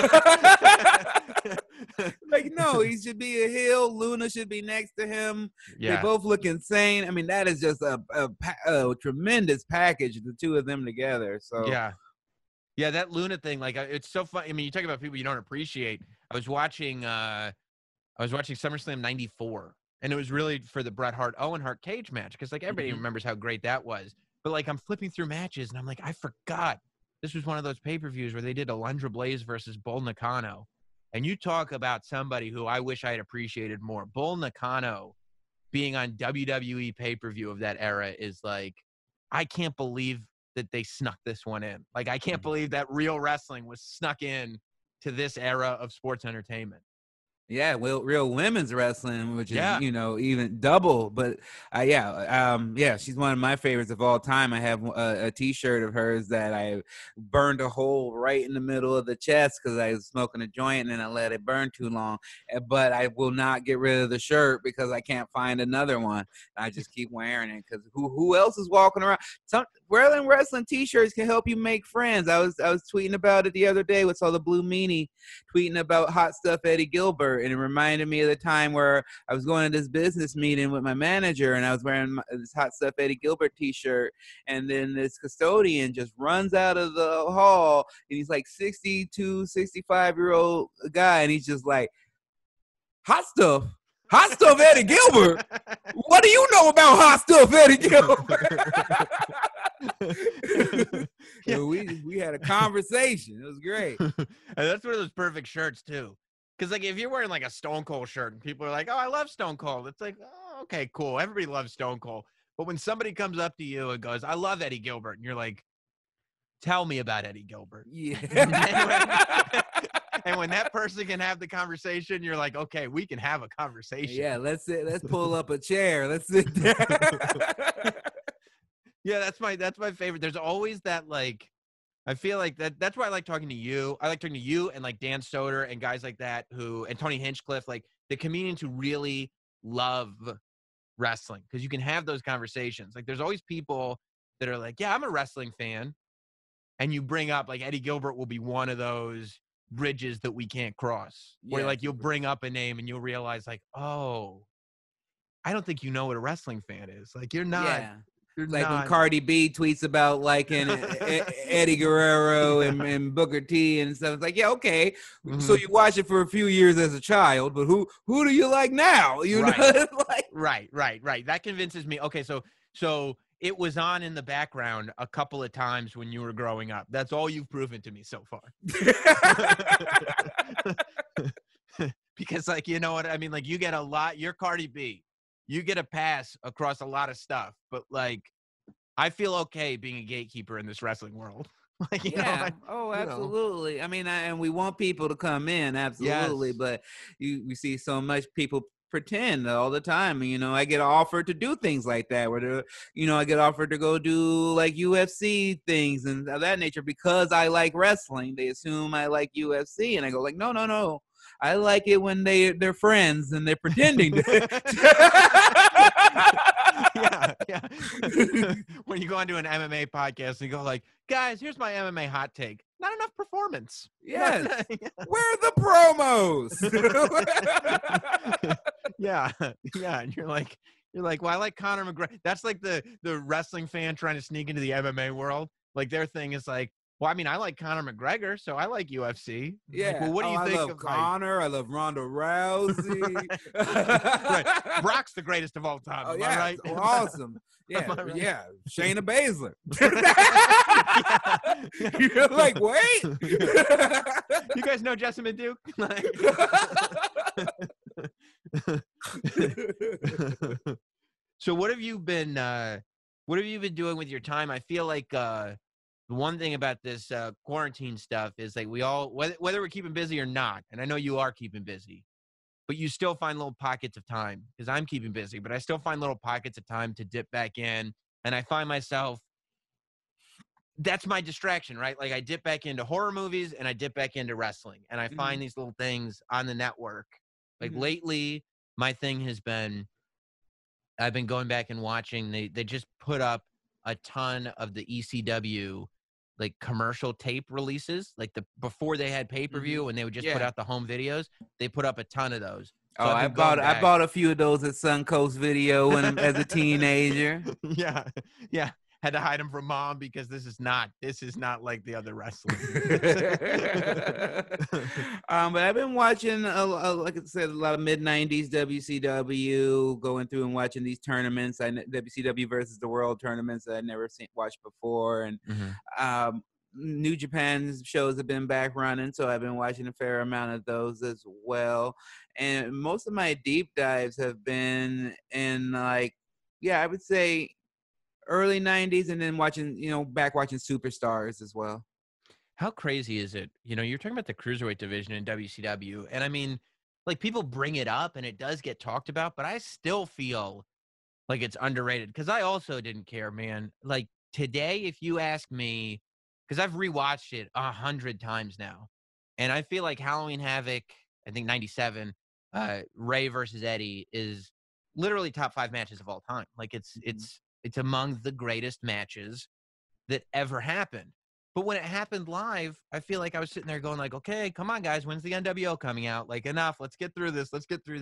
Like, no, he should be a heel. Luna should be next to him. Yeah. They both look insane. I mean, that is just a tremendous package, the two of them together. So yeah, that Luna thing, like, it's so fun. I mean, you talk about people you don't appreciate. I was watching SummerSlam 94, and it was really for the Bret Hart Owen Hart cage match because like everybody remembers how great that was. But like I'm flipping through matches and I'm like, I forgot this was one of those pay-per-views where they did Alundra Blaze versus Bull Nakano. And you talk about somebody who I wish I had appreciated more. Bull Nakano being on WWE pay-per-view of that era is like, I can't believe that they snuck this one in. Like, I can't believe that real wrestling was snuck in to this era of sports entertainment. Yeah, well, real women's wrestling, which is, even double. But she's one of my favorites of all time. I have a T-shirt of hers that I burned a hole right in the middle of the chest because I was smoking a joint and then I let it burn too long. But I will not get rid of the shirt because I can't find another one. I just keep wearing it because who else is walking around? Wearing wrestling T-shirts can help you make friends. I was tweeting about it the other day with all the Blue Meanie tweeting about Hot Stuff Eddie Gilbert. And it reminded me of the time where I was going to this business meeting with my manager and I was wearing this Hot Stuff Eddie Gilbert t-shirt. And then this custodian just runs out of the hall and he's like 62, 65-year-old guy. And he's just like, Hot Stuff Eddie Gilbert? What do you know about Hot Stuff Eddie Gilbert? So we had a conversation. It was great. And that's one of those perfect shirts too. Because, like, if you're wearing, like, a Stone Cold shirt and people are like, oh, I love Stone Cold. It's like, oh, okay, cool. Everybody loves Stone Cold. But when somebody comes up to you and goes, I love Eddie Gilbert, and you're like, tell me about Eddie Gilbert. Yeah. And when that person can have the conversation, you're like, okay, we can have a conversation. Yeah, let's pull up a chair. Let's sit down. Yeah, that's my favorite. There's always that, like, I feel like that's why I like talking to you. I like talking to you and like Dan Soder and guys like that and Tony Hinchcliffe, like the comedians who really love wrestling, because you can have those conversations. Like there's always people that are like, yeah, I'm a wrestling fan. And you bring up like Eddie Gilbert will be one of those bridges that we can't cross where like you'll bring up a name and you'll realize like, oh, I don't think you know what a wrestling fan is. Like you're not. Yeah. like when not. Cardi B tweets about liking Eddie Guerrero and Booker T and stuff. It's like, yeah, okay. So you watch it for a few years as a child, but who do you like now? You know, Right. That convinces me. Okay, so it was on in the background a couple of times when you were growing up. That's all you've proven to me so far. Because, like, you know what I mean? Like, you get a lot. You're Cardi B. You get a pass across a lot of stuff. But, like, I feel okay being a gatekeeper in this wrestling world. Like, you know, absolutely. You know. I mean, and we want people to come in, absolutely. Yes. But we see so much people pretend all the time. You know, I get offered to do things like that, where I get offered to go do like UFC things and of that nature because I like wrestling. They assume I like UFC, and I go like, no. I like it when they're friends and they're pretending to. Yeah. When you go onto an MMA podcast and you go like, guys, here's my MMA hot take. Not enough performance. Yes. Where are the promos? Yeah. And you're like, well, I like Conor McGregor. That's like the wrestling fan trying to sneak into the MMA world. Like their thing is like, well, I mean, I like Conor McGregor, so I like UFC. Yeah. Like, well, what do you think? I love Conor. I love Ronda Rousey. Right. Brock's the greatest of all time. Am I right? Awesome. Yeah. Right? Yeah. Shayna Baszler. You're like, wait. You guys know Jessamine Duke? So what have you been doing with your time? I feel like the one thing about this quarantine stuff is like we all, whether we're keeping busy or not, and I know you are keeping busy, but you still find little pockets of time, because I'm keeping busy, but I still find little pockets of time to dip back in. And I find myself, that's my distraction, right? Like I dip back into horror movies and I dip back into wrestling, and I find these little things on the network. Like lately, my thing has been, I've been going back and watching, they just put up a ton of the ECW like commercial tape releases, like before they had pay-per-view and they would just put out the home videos. They put up a ton of those. So I bought a few of those at Suncoast Video as a teenager. Yeah. Had to hide them from mom because this is not like the other wrestling. But I've been watching, like I said, a lot of mid-90s WCW, going through and watching these tournaments. WCW versus the World tournaments that I'd never watched before. And New Japan shows have been back running, so I've been watching a fair amount of those as well. And most of my deep dives have been in I would say early 90s, and then watching Superstars as well. How crazy is it? You know, you're talking about the cruiserweight division in WCW, and I mean, like, people bring it up and it does get talked about, but I still feel like it's underrated because I also didn't care, man. Like today, if you ask me, because I've rewatched it 100 times now, and I feel like Halloween Havoc, I think 97, Ray versus Eddie is literally top 5 matches of all time. Like it's among the greatest matches that ever happened. But when it happened live, I feel like I was sitting there going like, okay, come on, guys. When's the NWO coming out? Like, enough. Let's get through this.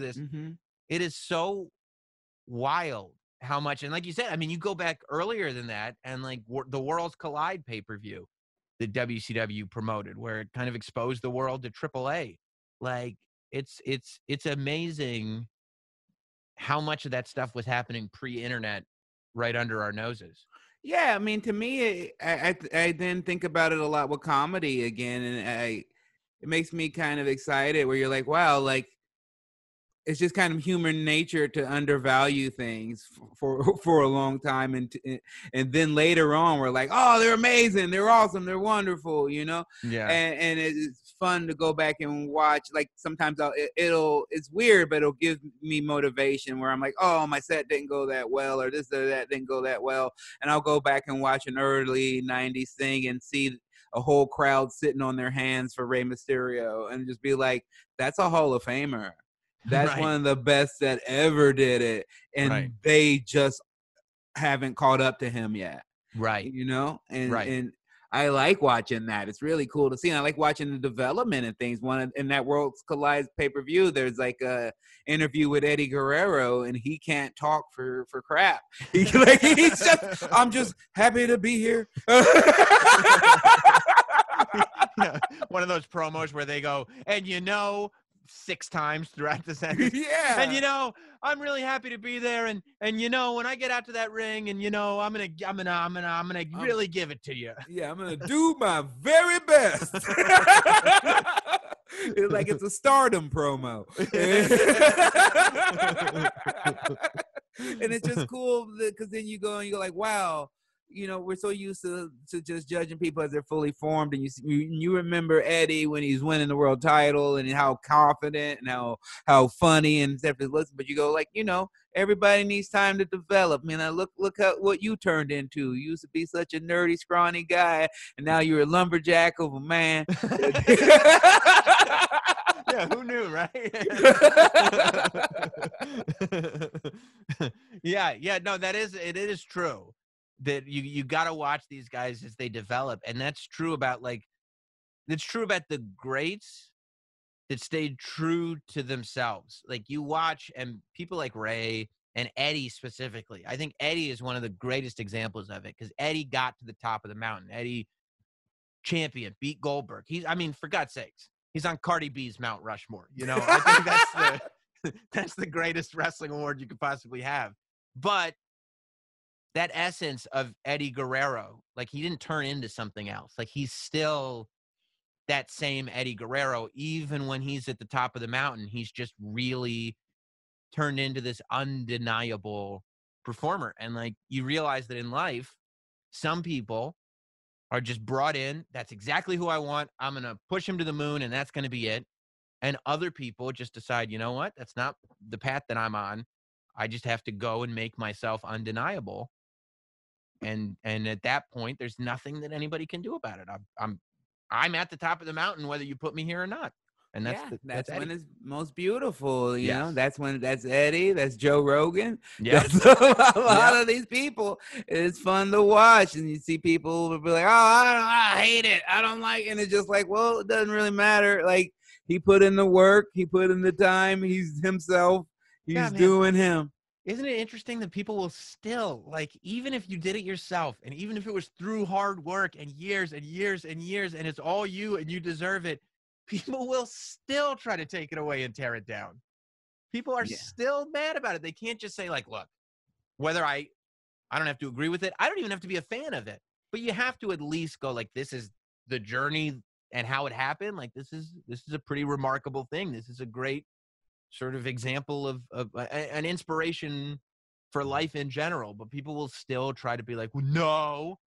It is so wild how much. And like you said, I mean, you go back earlier than that, and like the Worlds Collide pay-per-view that WCW promoted, where it kind of exposed the world to AAA. Like, it's amazing how much of that stuff was happening pre-internet right under our noses. Yeah, I mean, to me, I then think about it a lot with comedy again, and it makes me kind of excited where you're like, wow, like, it's just kind of human nature to undervalue things for a long time, and then later on we're like, oh, they're amazing, they're awesome, they're wonderful, you know. Yeah. And it's fun to go back and watch. Like sometimes it's weird, but it'll give me motivation where I'm like, oh, my set didn't go that well, or this or that didn't go that well, and I'll go back and watch an early 90s thing and see a whole crowd sitting on their hands for Rey Mysterio and just be like, that's a Hall of Famer. That's one of the best that ever did it. And they just haven't caught up to him yet. Right. You know? And I like watching that. It's really cool to see. And I like watching the development and things. In that Worlds Collide pay-per-view, there's like a interview with Eddie Guerrero, and he can't talk for crap. He's just, I'm just happy to be here. Yeah, one of those promos where they go, and 6 times throughout the sentence. Yeah. And I'm really happy to be there, and when I get out to that ring, and I'm gonna really give it to you. Yeah, I'm gonna do my very best. It's like it's a Stardom promo. And it's just cool because then you go and you're like, wow, we're so used to just judging people as they're fully formed, and you remember Eddie when he's winning the world title and how confident and how funny and stuff it looks. But you go like, everybody needs time to develop. Look at what you turned into. You used to be such a nerdy, scrawny guy, and now you're a lumberjack of a man. Yeah, who knew, right? Yeah, no, it is true that you got to watch these guys as they develop, and that's true about the greats that stayed true to themselves. Like you watch, and people like Ray and Eddie specifically. I think Eddie is one of the greatest examples of it because Eddie got to the top of the mountain. Eddie, champion, beat Goldberg. For God's sakes, he's on Cardi B's Mount Rushmore. I think that's the greatest wrestling award you could possibly have. But that essence of Eddie Guerrero, like he didn't turn into something else. Like he's still that same Eddie Guerrero, even when he's at the top of the mountain. He's just really turned into this undeniable performer. And like you realize that in life, some people are just brought in. That's exactly who I want. I'm going to push him to the moon, and that's going to be it. And other people just decide, you know what? That's not the path that I'm on. I just have to go and make myself undeniable. And at that point, there's nothing that anybody can do about it. I'm at the top of the mountain, whether you put me here or not. And that's when it's most beautiful. You know, Yes. that's Eddie, that's Joe Rogan. Yeah. That's a lot of these people. It's fun to watch, and you see people will be like, "Oh, I hate it. I don't like it." And it's just like, well, it doesn't really matter. Like he put in the work, he put in the time. He's himself. He's doing him. Isn't it interesting that people will still, like, even if you did it yourself, and even if it was through hard work and years and years and years, and it's all you and you deserve it, people will still try to take it away and tear it down. People are still mad about it. They can't just say, like, look, whether I don't have to agree with it. I don't even have to be a fan of it. But you have to at least go, like, this is the journey and how it happened. Like, this is a pretty remarkable thing. This is a great sort of example of an inspiration for life in general. But people will still try to be like, no.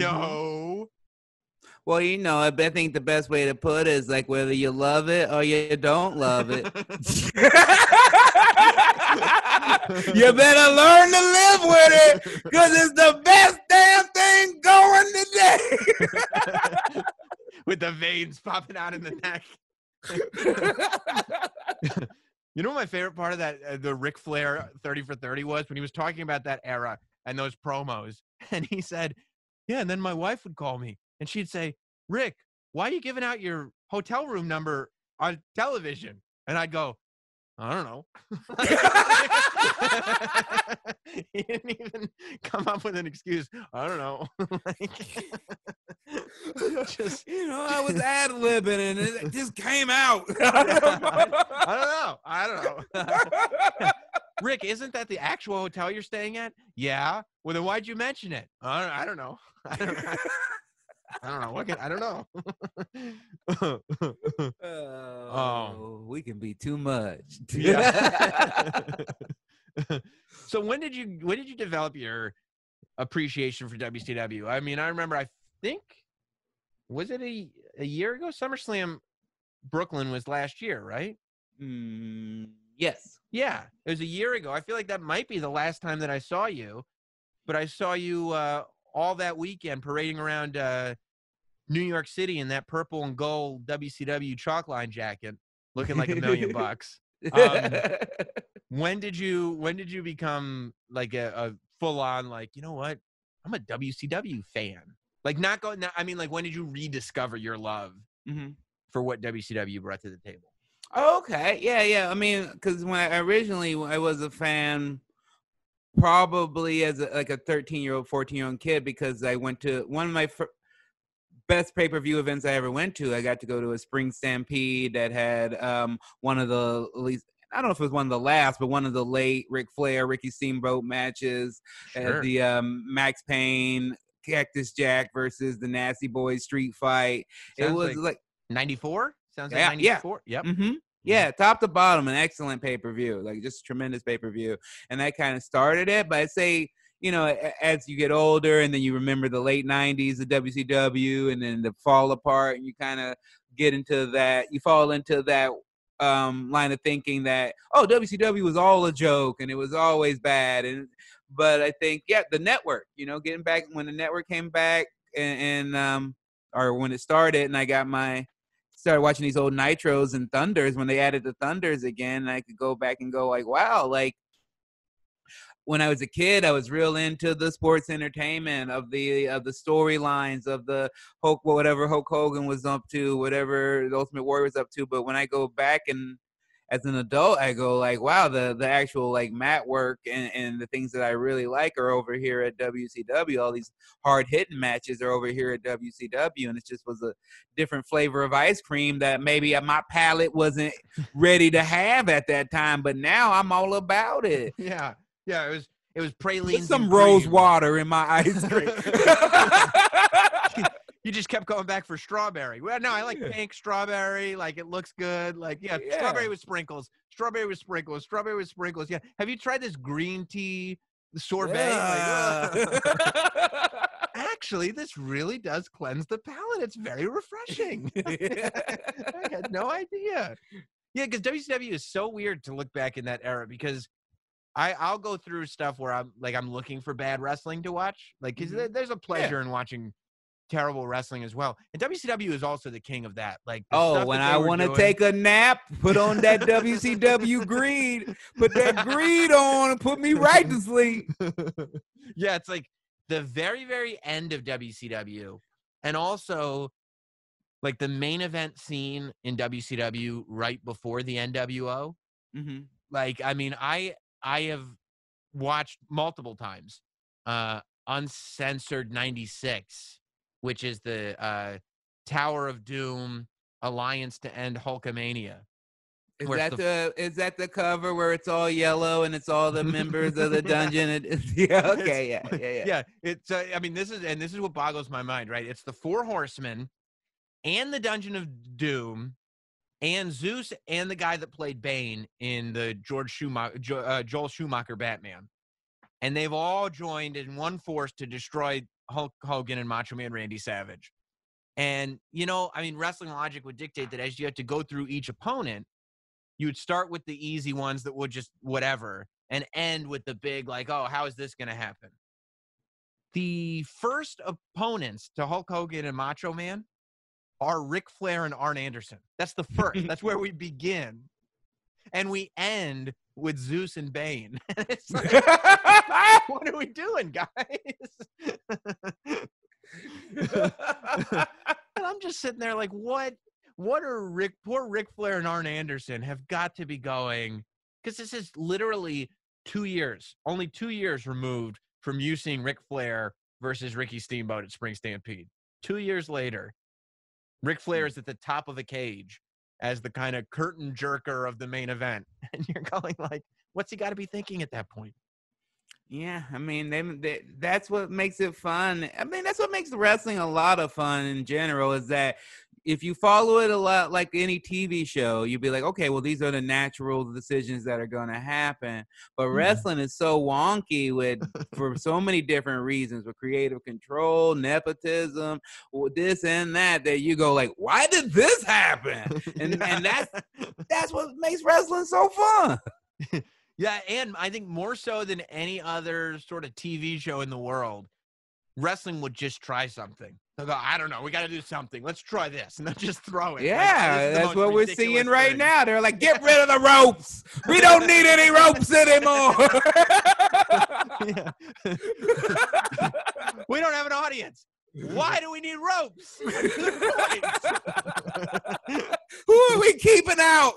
Well, I think the best way to put it is like whether you love it or you don't love it. You better learn to live with it because it's the best damn thing going today. With the veins popping out in the neck. You know what my favorite part of that, the Ric Flair 30 for 30 was? When he was talking about that era and those promos. And he said, yeah, and then my wife would call me. And she'd say, Rick, why are you giving out your hotel room number on television? And I'd go, I don't know. He didn't even come up with an excuse. I don't know. I was ad-libbing and it just came out. I don't know. Rick, isn't that the actual hotel you're staying at? Yeah. Well, then why'd you mention it? I don't know. I don't know. I don't know. We can be too much. Yeah. So when did you develop your appreciation for WCW? I mean, I remember, I think, was it a year ago? SummerSlam Brooklyn was last year, right? Yes. Yeah, it was a year ago. I feel like that might be the last time that I saw you, but I saw you all that weekend parading around New York City in that purple and gold WCW chalk line jacket, looking like $1 million. When did you become like a full on, like, you know what? I'm a WCW fan. Like not going. I mean, like when did you rediscover your love for what WCW brought to the table? Okay, yeah. I mean, because when I was a fan, probably as a 13-year-old, 14-year-old kid, because I went to one of my best pay-per-view events I ever went to. I got to go to a Spring Stampede that had one of the least. I don't know if it was one of the last, but one of the late Ric Flair, Ricky Steamboat matches. Sure. The Max Payne, Cactus Jack versus the Nasty Boys street fight. Sounds it was like 94. Sounds like 94. Yeah. Yep. Mm-hmm. Yeah, top to bottom, an excellent pay-per-view, like just tremendous pay-per-view. And that kind of started it. But I'd say, as you get older and then you remember the late 90s, the WCW, and then the fall apart, and you kind of get into that, you fall into that line of thinking that, WCW was all a joke and it was always bad. But I think, the network, getting back when the network came back or when it started, and I started watching these old Nitros and Thunders when they added the Thunders again, and I could go back and go like, wow, like when I was a kid, I was real into the sports entertainment of the storylines of the whatever Hulk Hogan was up to, whatever the Ultimate Warrior was up to. But when I go back and as an adult, I go like, wow, the actual like mat work and the things that I really like are over here at WCW. All these hard hitting matches are over here at WCW, and it just was a different flavor of ice cream that maybe my palate wasn't ready to have at that time. But now I'm all about it. Yeah, it was praline. Some rose water in my ice cream. You just kept going back for strawberry. Well, no, I like pink strawberry. Like it looks good. Like strawberry with sprinkles. Strawberry with sprinkles. Strawberry with sprinkles. Yeah. Have you tried this green tea sorbet? Yeah. Actually, this really does cleanse the palate. It's very refreshing. I had no idea. Yeah, because WCW is so weird to look back in that era because I'll go through stuff where I'm looking for bad wrestling to watch. Like, because there's a pleasure in watching terrible wrestling as well. And WCW is also the king of that. Like, when I want to take a nap, put on that WCW greed, put that greed on and put me right to sleep. Yeah, it's like the very, very end of WCW. And also like the main event scene in WCW right before the NWO. Mm-hmm. Like, I mean, I have watched multiple times Uncensored 96, which is the Tower of Doom Alliance to End Hulkamania. Is that the cover where it's all yellow and it's all the members of the dungeon? Yeah. It's I mean, this is what boggles my mind, right? It's the Four Horsemen and the Dungeon of Doom and Zeus and the guy that played Bane in the Joel Schumacher Batman. And they've all joined in one force to destroy Hulk Hogan and Macho Man Randy Savage. And, I mean, wrestling logic would dictate that as you have to go through each opponent, you would start with the easy ones that would just whatever and end with the big, like, oh, how is this going to happen? The first opponents to Hulk Hogan and Macho Man are Ric Flair and Arn Anderson. That's the first. That's where we begin. And we end with Zeus and Bane. It's like, what are we doing, guys? And I'm just sitting there like, what are poor Ric Flair and Arn Anderson have got to be going, because this is literally only 2 years removed from you seeing Ric Flair versus Ricky Steamboat at Spring Stampede. 2 years later, Ric Flair is at the top of the cage as the kind of curtain jerker of the main event. And you're going like, what's he got to be thinking at that point? Yeah, I mean, that's what makes it fun. I mean, that's what makes wrestling a lot of fun in general, is that if you follow it a lot like any TV show, you'd be like, okay, well, these are the natural decisions that are going to happen. But wrestling is so wonky for so many different reasons, with creative control, nepotism, this and that you go like, why did this happen? And that's what makes wrestling so fun. Yeah, and I think more so than any other sort of TV show in the world, wrestling would just try something. They'll go, I don't know, we got to do something. Let's try this. And they'll just throw it. Yeah, that's what we're seeing right now. They're like, get rid of the ropes. We don't need any ropes anymore. We don't have an audience. Why do we need ropes? Good point. Who are we keeping out?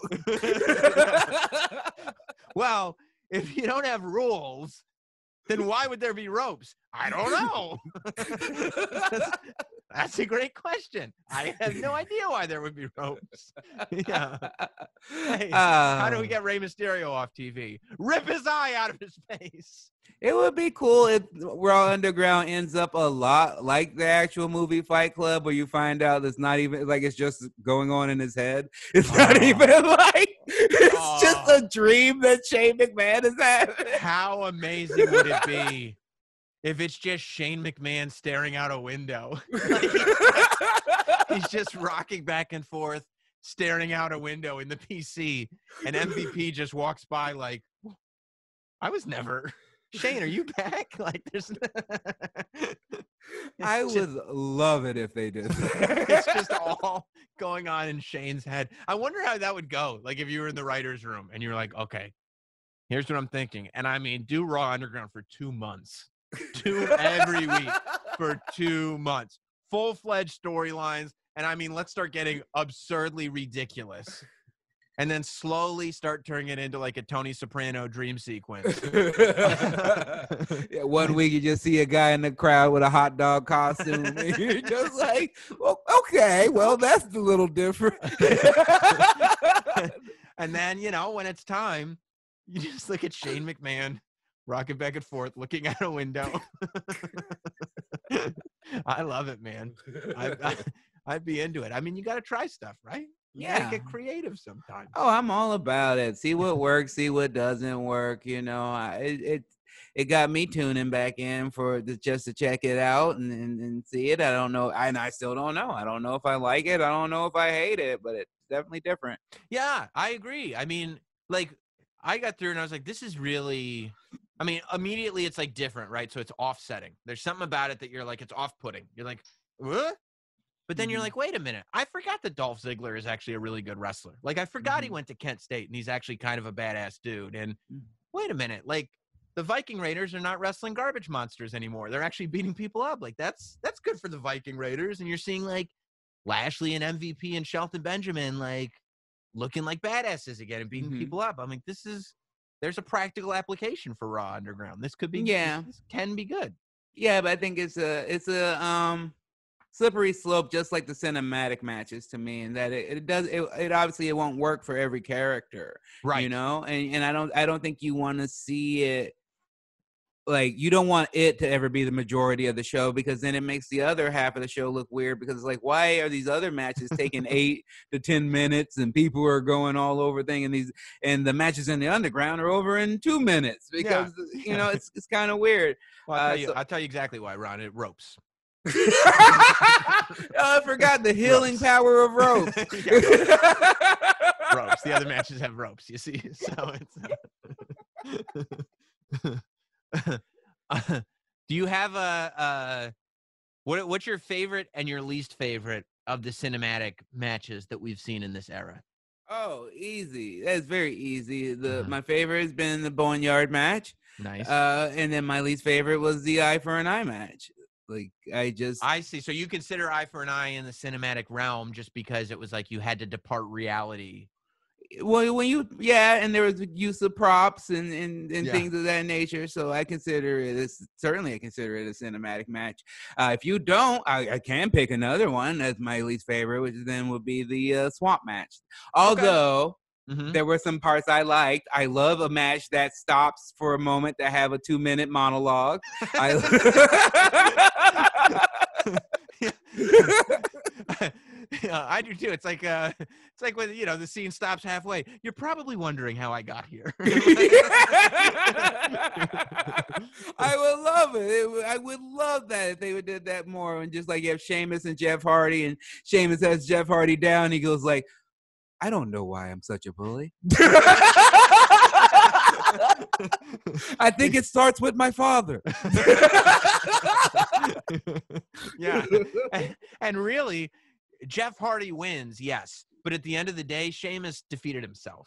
Well, if you don't have rules, then why would there be ropes? I don't know. That's a great question. I have no idea why there would be ropes. Yeah. Hey, how do we get Rey Mysterio off TV? Rip his eye out of his face. It would be cool if Raw Underground ends up a lot like the actual movie Fight Club, where you find out it's not even like it's just going on in his head. It's not even like it's just a dream that Shane McMahon is having. How amazing would it be if it's just Shane McMahon staring out a window? He's just rocking back and forth, staring out a window in the PC, and MVP just walks by like, I was never... Shane, are you back? Like, there's. I would love it if they did that. It's just all going on in Shane's head. I wonder how that would go. Like, if you were in the writer's room and you're like, okay, here's what I'm thinking. And I mean, do Raw Underground for 2 months. Every week for 2 months. Full-fledged storylines. And I mean, let's start getting absurdly ridiculous. And then slowly start turning it into like a Tony Soprano dream sequence. Yeah, one week you just see a guy in the crowd with a hot dog costume. And you're just like, well, okay, well, that's a little different. And then, you know, when it's time, you just look at Shane McMahon rocking back and forth, looking out a window. I love it, man. I'd be into it. I mean, you got to try stuff, right? You gotta get creative sometimes. Oh, I'm all about it. See what works, see what doesn't work. You know, it got me tuning back in just to check it out and see it. I don't know, and I still don't know. I don't know if I like it. I don't know if I hate it, but it's definitely different. Yeah, I agree. I mean, like, I got through and I was like, this is really. I mean, immediately it's like different, right? So it's offsetting. There's something about it that you're like, it's off-putting. You're like, what? But then you're like, wait a minute. I forgot that Dolph Ziggler is actually a really good wrestler. Like, I forgot he went to Kent State, and he's actually kind of a badass dude. And wait a minute. Like, the Viking Raiders are not wrestling garbage monsters anymore. They're actually beating people up. Like, that's good for the Viking Raiders. And you're seeing, like, Lashley and MVP and Shelton Benjamin, like, looking like badasses again and beating people up. I'm like, there's a practical application for Raw Underground. This could be, this can be good. Yeah, but I think it's a slippery slope, just like the cinematic matches to me, and that it obviously it won't work for every character, right? You know, and I don't think you want to see it, like, you don't want it to ever be the majority of the show, because then it makes the other half of the show look weird, because it's like, why are these other matches taking 8 to 10 minutes and people are going all over and the matches in the underground are over in 2 minutes, because you know, it's kind of weird. Well, I'll tell you exactly why, Ron. It ropes. I forgot the healing power of ropes. Ropes. The other matches have ropes, you see. So it's do you have what's your favorite and your least favorite of the cinematic matches that we've seen in this era? Oh, easy. That's very easy. My favorite has been the Boneyard match. Nice. And then my least favorite was the Eye for an Eye match. Like, I see. So you consider Eye for an Eye in the cinematic realm just because it was like you had to depart reality. Well, and there was use of props and things of that nature. So I consider it a cinematic match. If you don't, I can pick another one as my least favorite, which then would be the swamp match. Although there were some parts I liked. I love a match that stops for a moment to have a 2-minute monologue. Yeah, I do too. It's like when, you know, the scene stops halfway. You're probably wondering how I got here. I would love it. I would love that if they would did that more. And just like you have Sheamus and Jeff Hardy, and Sheamus has Jeff Hardy down. He goes like, I don't know why I'm such a bully. I think it starts with my father. Yeah. And really, Jeff Hardy wins, yes. But at the end of the day, Sheamus defeated himself.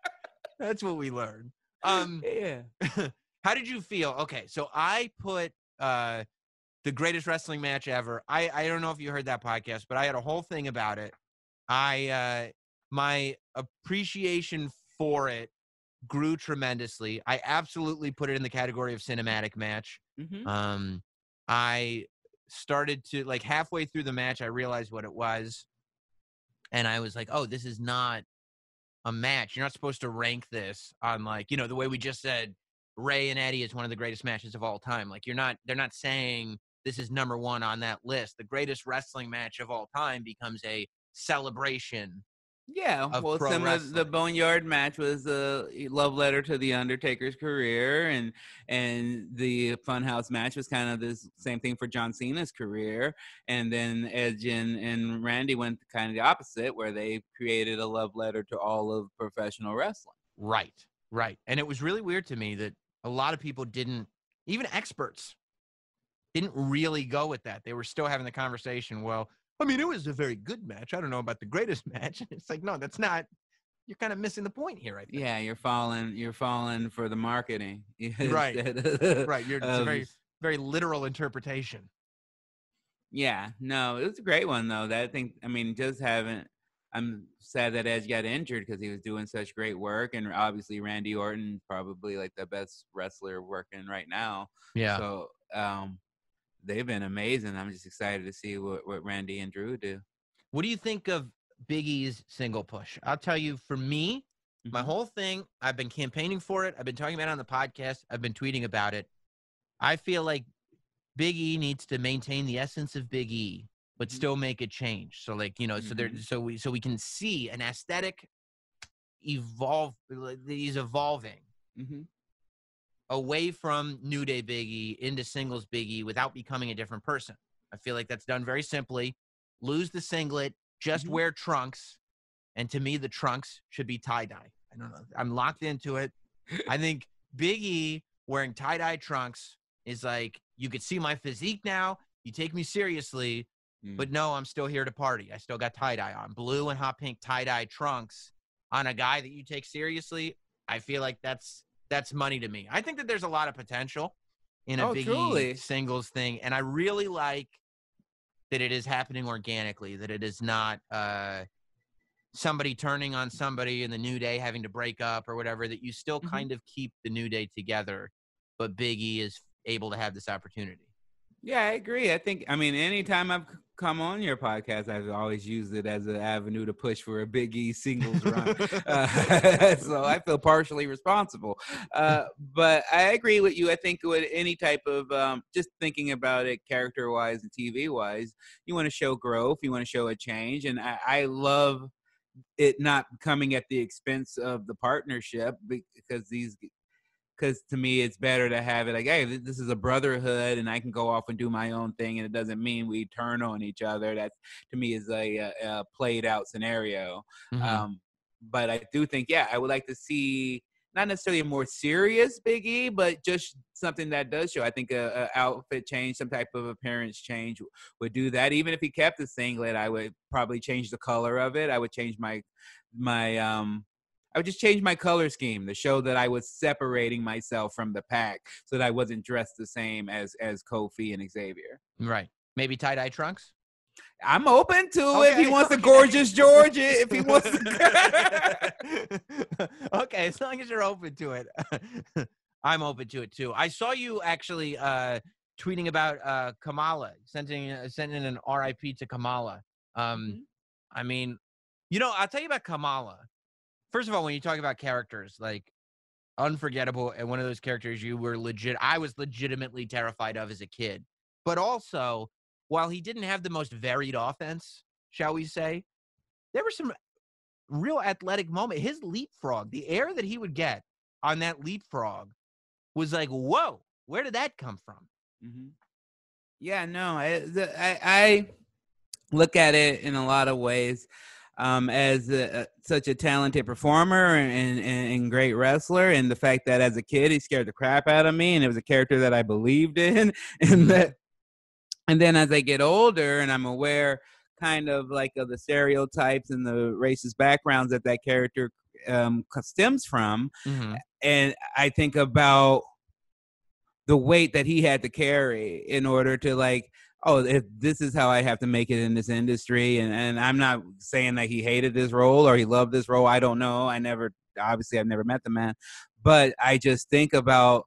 That's what we learned. How did you feel? Okay, so I put the greatest wrestling match ever. I don't know if you heard that podcast, but I had a whole thing about it. My appreciation for it grew tremendously. I absolutely put it in the category of cinematic match. Mm-hmm. I started to, like, halfway through the match, I realized what it was. And I was like, oh, this is not a match. You're not supposed to rank this on, like, the way we just said Ray and Eddie is one of the greatest matches of all time. Like, they're not saying this is number one on that list. The greatest wrestling match of all time becomes a celebration. Yeah, well, pro similar. wrestling. The Boneyard match was a love letter to the Undertaker's career, and the Funhouse match was kind of the same thing for John Cena's career. And then Edge and Randy went kind of the opposite, where they created a love letter to all of professional wrestling. Right. And it was really weird to me that a lot of people didn't, even experts, didn't really go with that. They were still having the conversation, well, I mean, it was a very good match. I don't know about the greatest match. It's like, no, that's not. You're kind of missing the point here, I think. Yeah, you're falling for the marketing. Right. Right. It's a very, very literal interpretation. Yeah, no, it was a great one though. I'm sad that Edge got injured because he was doing such great work, and obviously Randy Orton probably like the best wrestler working right now. Yeah. So they've been amazing. I'm just excited to see what Randy and Drew do. What do you think of Big E's single push? I'll tell you, for me, my whole thing, I've been campaigning for it. I've been talking about it on the podcast. I've been tweeting about it. I feel like Big E needs to maintain the essence of Big E, but still make a change. So, like, so we can see an aesthetic evolve. He's evolving. Mm-hmm. Away from New Day Big E into singles Big E without becoming a different person. I feel like that's done very simply. Lose the singlet, just wear trunks, and to me, the trunks should be tie-dye. I don't know. I'm locked into it. I think Big E wearing tie-dye trunks is like, you could see my physique now. You take me seriously, but no, I'm still here to party. I still got tie-dye on. Blue and hot pink tie-dye trunks on a guy that you take seriously. I feel like that's money to me. I think that there's a lot of potential in a Big E singles thing, and I really like that it is happening organically, that it is not somebody turning on somebody in the New Day having to break up or whatever, that you still kind of keep the New Day together, but Big E is able to have this opportunity. Yeah, I agree. Anytime I've come on your podcast, I've always used it as an avenue to push for a Big E singles run. So I feel partially responsible. But I agree with you. I think with any type of, just thinking about it character-wise and TV-wise, you want to show growth. You want to show a change. And I love it not coming at the expense of the partnership, because to me, it's better to have it like, hey, this is a brotherhood, and I can go off and do my own thing, and it doesn't mean we turn on each other. That, to me, is a played out scenario. But I do think, I would like to see not necessarily a more serious Big E, but just something that does show. I think a outfit change, some type of appearance change would do that. Even if he kept the singlet, I would probably change the color of it. I would change I would just change my color scheme to show that I was separating myself from the pack, so that I wasn't dressed the same as Kofi and Xavier. Right. Maybe tie-dye trunks? I'm open to it if he wants the gorgeous George. If he wants to. Okay, as long as you're open to it. I'm open to it, too. I saw you actually tweeting about Kamala, sending an RIP to Kamala. I mean, I'll tell you about Kamala. First of all, when you talk about characters, like Unforgettable, and one of those characters I was legitimately terrified of as a kid. But also, while he didn't have the most varied offense, shall we say, there were some real athletic moments. His leapfrog, the air that he would get on that leapfrog was like, whoa, where did that come from? Yeah, no, I look at it in a lot of ways. As such a talented performer and great wrestler, and the fact that as a kid he scared the crap out of me, and it was a character that I believed in, and then as I get older and I'm aware kind of like of the stereotypes and the racist backgrounds that character stems from, and I think about the weight that he had to carry in order to like, oh, if this is how I have to make it in this industry. And I'm not saying that he hated this role or he loved this role. I don't know. I've never met the man, but I just think about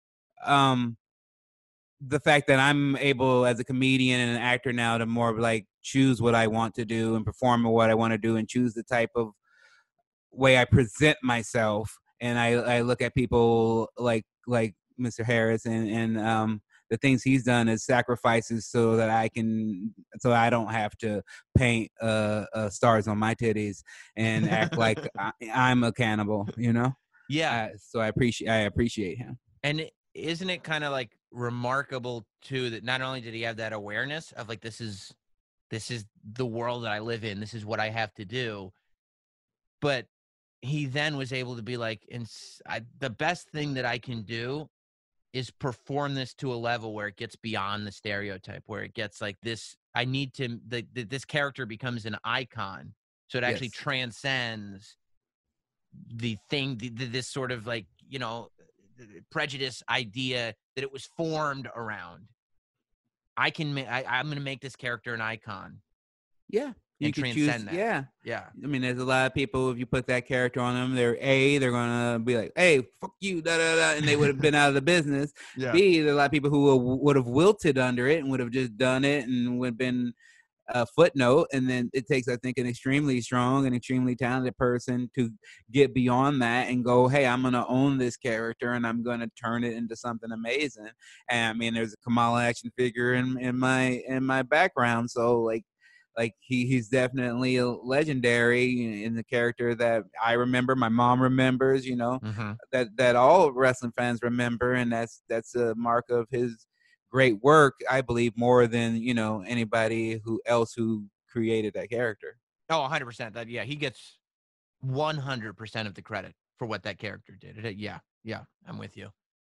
the fact that I'm able as a comedian and an actor now to more like choose what I want to do and perform what I want to do and choose the type of way I present myself. And I look at people like Mr. Harris and the things he's done as sacrifices so that I don't have to paint stars on my titties and act like I'm a cannibal, you know? Yeah. So I appreciate him. And isn't it kind of like remarkable too that not only did he have that awareness of like this is the world that I live in, this is what I have to do, but he then was able to be like, the best thing that I can do is perform this to a level where it gets beyond the stereotype, where it gets like this. I need to this character becomes an icon, so it actually transcends the thing, this sort of like, you know, prejudice idea that it was formed around. I'm going to make this character an icon. Yeah. You can choose that. Yeah. Yeah. I mean, there's a lot of people, if you put that character on them, they're going to be like, hey, fuck you, da, da, da, and they would have been out of the business. Yeah. B, there's a lot of people who would have wilted under it and would have just done it and would have been a footnote. And then it takes, I think, an extremely strong and extremely talented person to get beyond that and go, hey, I'm going to own this character and I'm going to turn it into something amazing. And I mean, there's a Kamala action figure in my background. So like he's definitely a legendary in the character that I remember, my mom remembers, you know, that all wrestling fans remember. And that's a mark of his great work, I believe, more than, you know, anybody who created that character. Oh, 100%. That, yeah, he gets 100% of the credit for what that character did. Yeah, I'm with you.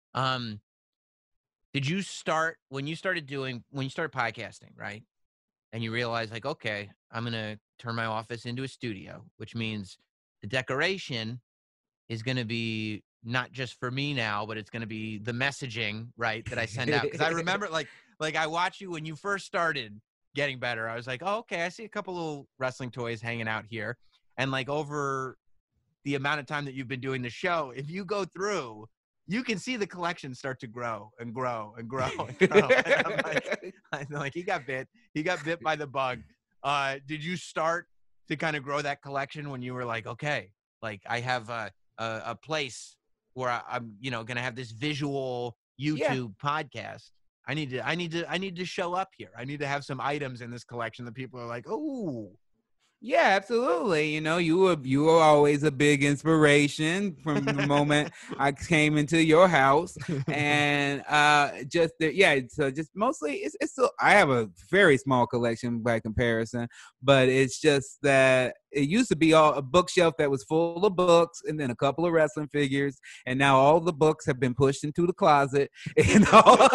Did you start when you started podcasting, right? And you realize like, okay, I'm going to turn my office into a studio, which means the decoration is going to be not just for me now, but it's going to be the messaging, right, that I send out. Because I remember like I watched you when you first started getting better. I was like, oh, okay, I see a couple little wrestling toys hanging out here. And like over the amount of time that you've been doing the show, if you go through, you can see the collection start to grow and grow and grow and grow. And I'm like, he got bit by the bug. Did you start to kind of grow that collection when you were like, okay, like I have a place where I'm, you know, going to have this visual YouTube podcast. I need to show up here. I need to have some items in this collection that people are like, oh. Yeah, absolutely. You know, you were always a big inspiration from the moment I came into your house, and so just mostly it's still, I have a very small collection by comparison, but it's just that it used to be a bookshelf that was full of books and then a couple of wrestling figures, and now all the books have been pushed into the closet, and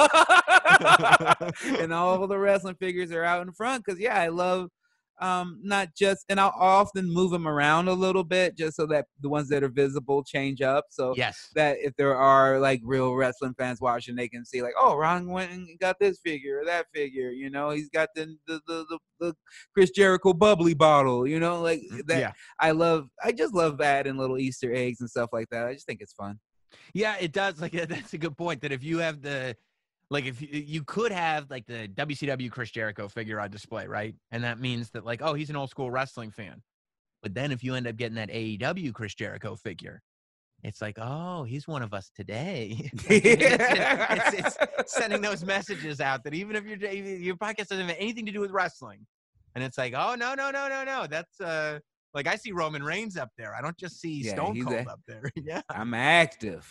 all of the wrestling figures are out in front because I love. Not just, and I'll often move them around a little bit just so that the ones that are visible change up. So that if there are like real wrestling fans watching, they can see like, oh, Ron went and got this figure or that figure, you know, he's got the Chris Jericho bubbly bottle, you know, like that. Yeah. I just love adding little Easter eggs and stuff like that. I just think it's fun. Yeah, it does. Like, that's a good point that if you have like if you could have like the WCW Chris Jericho figure on display, right? And that means that like, oh, he's an old school wrestling fan. But then if you end up getting that AEW Chris Jericho figure, it's like, oh, he's one of us today. it's sending those messages out that even if your podcast doesn't have anything to do with wrestling, and it's like, oh, no. That's like I see Roman Reigns up there. I don't just see Stone Cold up there. Yeah, I'm active,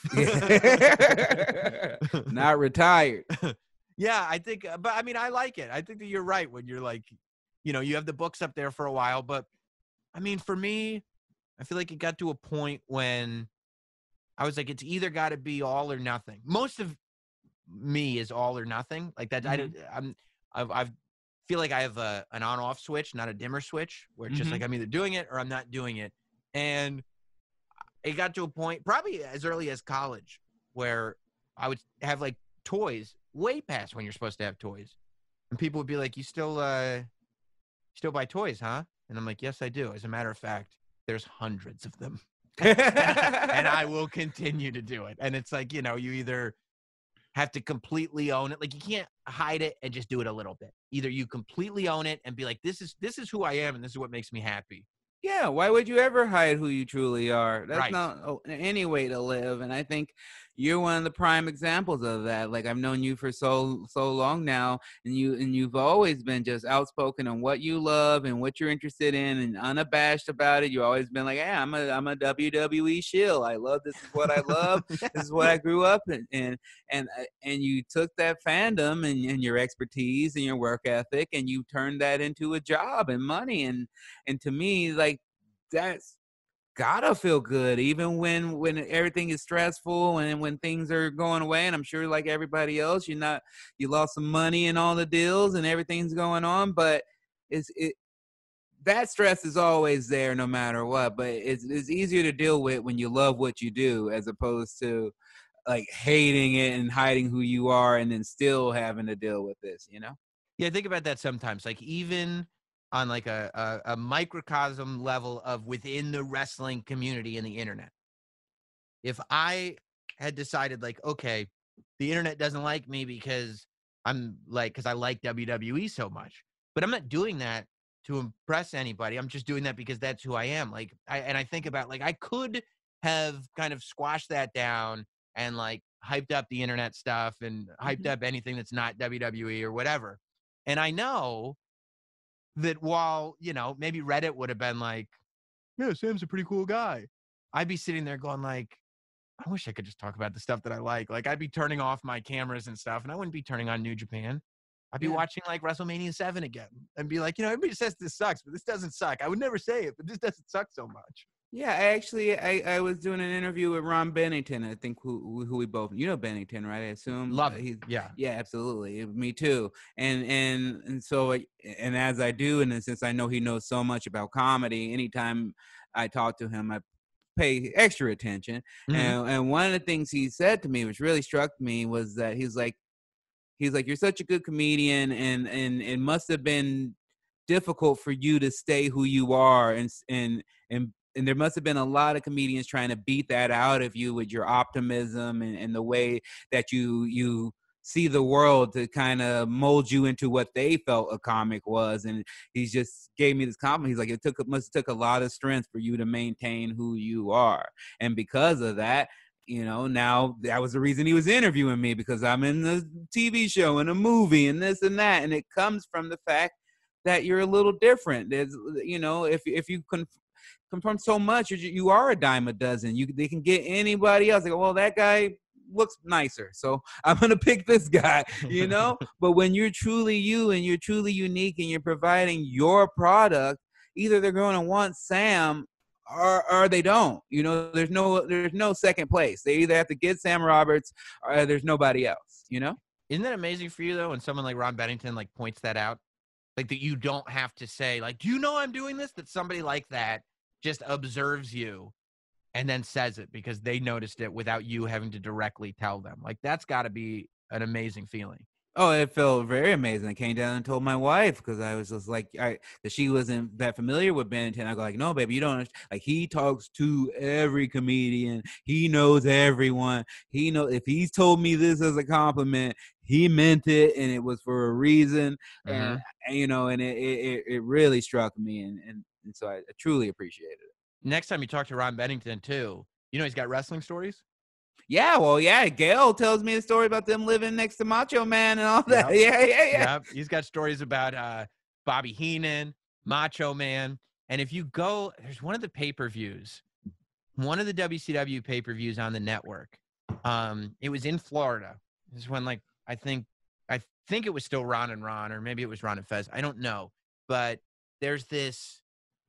not retired. Yeah, I think, but I mean, I like it. I think that you're right when you're like, you know, you have the books up there for a while. But I mean, for me, I feel like it got to a point when I was like, it's either got to be all or nothing. Most of me is all or nothing. Like that. Mm-hmm. I feel like I have an on-off switch, not a dimmer switch, where it's just like I'm either doing it or I'm not doing it. And it got to a point, probably as early as college, where I would have like toys way past when you're supposed to have toys. And people would be like, you still buy toys, huh? And I'm like, yes, I do. As a matter of fact, there's hundreds of them. And I will continue to do it. And it's like, you either have to completely own it. Like, you can't hide it and just do it a little bit. Either you completely own it and be like, this is who I am and this is what makes me happy. Yeah, why would you ever hide who you truly are? That's Right. not any way to live. And I think you're one of the prime examples of that. Like, I've known you for so long now, and you've always been just outspoken on what you love and what you're interested in, and unabashed about it. You've always been like, hey, I'm a WWE shill. I love this. Is what I love. This is what I grew up in. And you took that fandom and your expertise and your work ethic, and you turned that into a job and money. And to me, like, that's gotta feel good, even when everything is stressful and when things are going away. And I'm sure, like everybody else, you lost some money in all the deals and everything's going on, but that stress is always there no matter what. But it's easier to deal with when you love what you do, as opposed to like hating it and hiding who you are and then still having to deal with this, Yeah, think about that sometimes. Like, even on like a microcosm level of within the wrestling community and the internet. If I had decided, like, okay, the internet doesn't like me because I like WWE so much, but I'm not doing that to impress anybody. I'm just doing that because that's who I am. Like, I think about, like, I could have kind of squashed that down and like hyped up the internet stuff and hyped up anything that's not WWE or whatever. And I know that while, maybe Reddit would have been like, yeah, Sam's a pretty cool guy, I'd be sitting there going like, I wish I could just talk about the stuff that I like. Like, I'd be turning off my cameras and stuff, and I wouldn't be turning on New Japan. I'd be watching like WrestleMania 7 again and be like, everybody says this sucks, but this doesn't suck. I would never say it, but this doesn't suck so much. Yeah, I was doing an interview with Ron Bennington. I think who we both, Bennington, right? I assume. Love it. Yeah, absolutely. Me too. And so, and as I do, and since I know he knows so much about comedy, anytime I talk to him, I pay extra attention. Mm-hmm. And one of the things he said to me, which really struck me, was that he's like, you're such a good comedian, and it must have been difficult for you to stay who you are, and there must have been a lot of comedians trying to beat that out of you with your optimism and the way that you see the world, to kind of mold you into what they felt a comic was. And he just gave me this compliment. He's like, it must have took a lot of strength for you to maintain who you are. And because of that, now that was the reason he was interviewing me, because I'm in the TV show and a movie and this and that. And it comes from the fact that you're a little different. There's, if you confront so much, you are a dime a dozen. They can get anybody else. Like, well, that guy looks nicer, so I'm gonna pick this guy, But when you're truly you and you're truly unique and you're providing your product, either they're going to want Sam or they don't. There's no second place. They either have to get Sam Roberts or there's nobody else. Isn't that amazing for you though, when someone like Ron Bennington like points that out, like that you don't have to say like, do you know I'm doing this? That somebody like that just observes you and then says it because they noticed it without you having to directly tell them. Like, that's got to be an amazing feeling. Oh, it felt very amazing. I came down and told my wife, because I was just like, that she wasn't that familiar with Bennington. I go like, no, baby, you don't understand. Like, he talks to every comedian. He knows everyone. He knows if he's told me this as a compliment, he meant it, and it was for a reason. Mm-hmm. And it really struck me, and so I truly appreciated it. Next time you talk to Ron Bennington too, he's got wrestling stories. Yeah, well, yeah. Gail tells me a story about them living next to Macho Man and all that. Yep. Yeah. Yep. He's got stories about Bobby Heenan, Macho Man. And if you go, there's one of the pay-per-views, one of the WCW pay-per-views on the network. It was in Florida. This is when, like, I think it was still Ron and Ron, or maybe it was Ron and Fez. I don't know. But there's this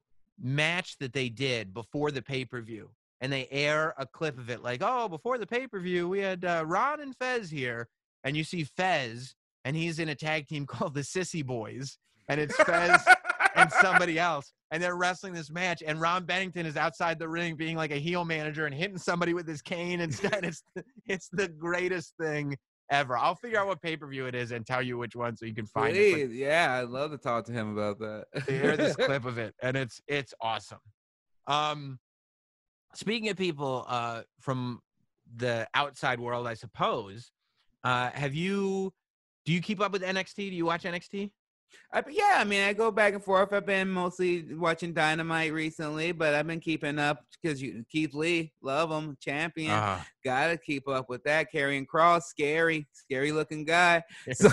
match that they did before the pay-per-view. And they air a clip of it like, oh, before the pay-per-view, we had Ron and Fez here. And you see Fez, and he's in a tag team called the Sissy Boys. And it's Fez and somebody else. And they're wrestling this match. And Ron Bennington is outside the ring being like a heel manager and hitting somebody with his cane and stuff. It's the greatest thing ever. I'll figure out what pay-per-view it is and tell you which one so you can find Please, it. yeah, I'd love to talk to him about that. But here's this clip of it, and it's awesome. Speaking of people from the outside world, I suppose, do you keep up with NXT? Do you watch NXT? Yeah, I mean, I go back and forth. I've been mostly watching Dynamite recently, but I've been keeping up because Keith Lee, love him, champion. Gotta keep up with that. Karrion Kross, scary looking guy. So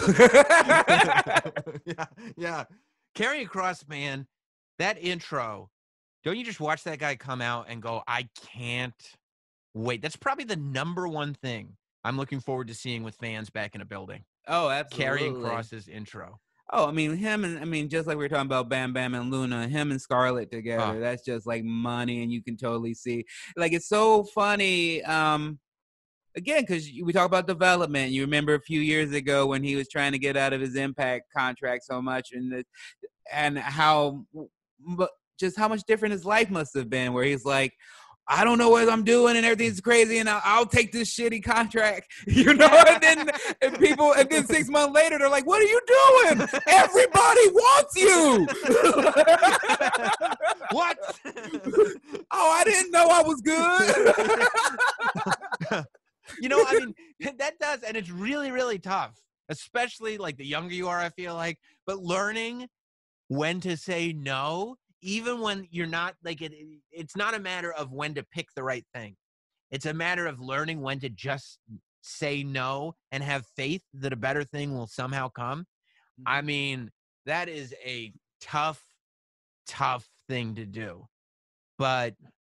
yeah. Karrion Kross, man, that intro. Don't you just watch that guy come out and go, I can't wait. That's probably the number one thing I'm looking forward to seeing with fans back in a building. Oh, absolutely. Karrion Kross's intro. Oh, I mean, just like we were talking about Bam Bam and Luna, him and Scarlett together, that's just like money, and you can totally see. Like, it's so funny, again, because we talk about development. You remember a few years ago when he was trying to get out of his Impact contract so much, and how much different his life must have been, where he's like, I don't know what I'm doing and everything's crazy and I'll take this shitty contract, and then 6 months later, they're like, what are you doing? Everybody wants you. What? Oh, I didn't know I was good. I mean, that does, and it's really, really tough, especially like the younger you are, I feel like, but learning when to say no. Even when you're not like it, it's not a matter of when to pick the right thing. It's a matter of learning when to just say no and have faith that a better thing will somehow come. I mean, that is a tough thing to do. But,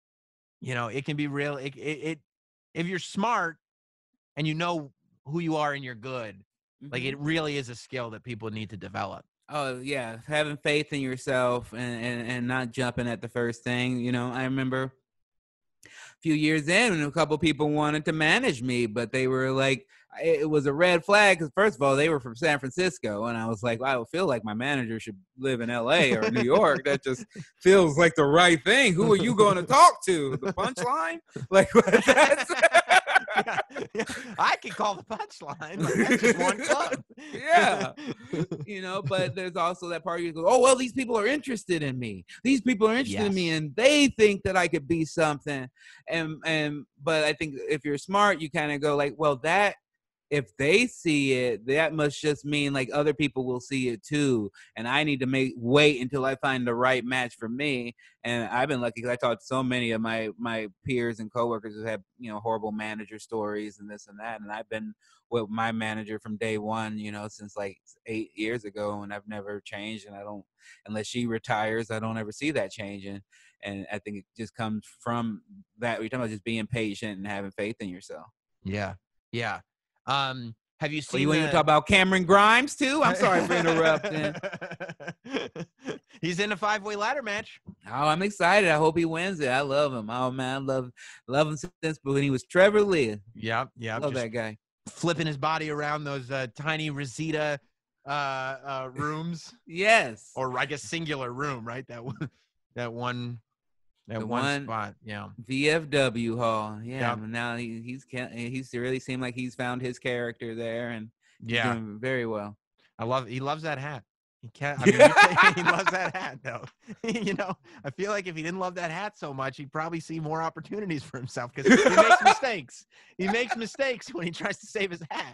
it can be real. If you're smart and you know who you are and you're good, like it really is a skill that people need to develop. Oh, yeah, having faith in yourself and not jumping at the first thing. I remember a few years in when a couple people wanted to manage me, but they were like, it was a red flag because, first of all, they were from San Francisco, and I was like, well, I feel like my manager should live in L.A. or New York. That just feels like the right thing. Who are you going to talk to? The punchline? Like, that's... Yeah. I can call the punchline. Like, that's just one club. Yeah. But there's also that part you go, oh, well, these people are interested in me. These people are interested in me, and they think that I could be something. But I think if you're smart, you kind of go like, well, that, if they see it, that must just mean like other people will see it too. And I need to wait until I find the right match for me. And I've been lucky because I talked to so many of my peers and coworkers who have, horrible manager stories and this and that. And I've been with my manager from day one, since like 8 years ago, and I've never changed. And unless she retires, I don't ever see that changing. And I think it just comes from that. We're talking about just being patient and having faith in yourself. Yeah. Yeah. Have you seen? You want to talk about Cameron Grimes too? I'm sorry for interrupting. He's in a 5-way ladder match. Oh, I'm excited. I hope he wins it. I love him. Oh man, I love him since when he was Trevor Lee. Yeah. Love that guy. Flipping his body around those tiny Rosita rooms. Yes. Or I guess singular room, right? That one spot. Yeah. VFW Hall. Yeah. Yep. Now he's really seemed like he's found his character there, and he's doing very well. He loves that hat. He can't. He loves that hat, though. I feel like if he didn't love that hat so much, he'd probably see more opportunities for himself because he makes mistakes. He makes mistakes when he tries to save his hat.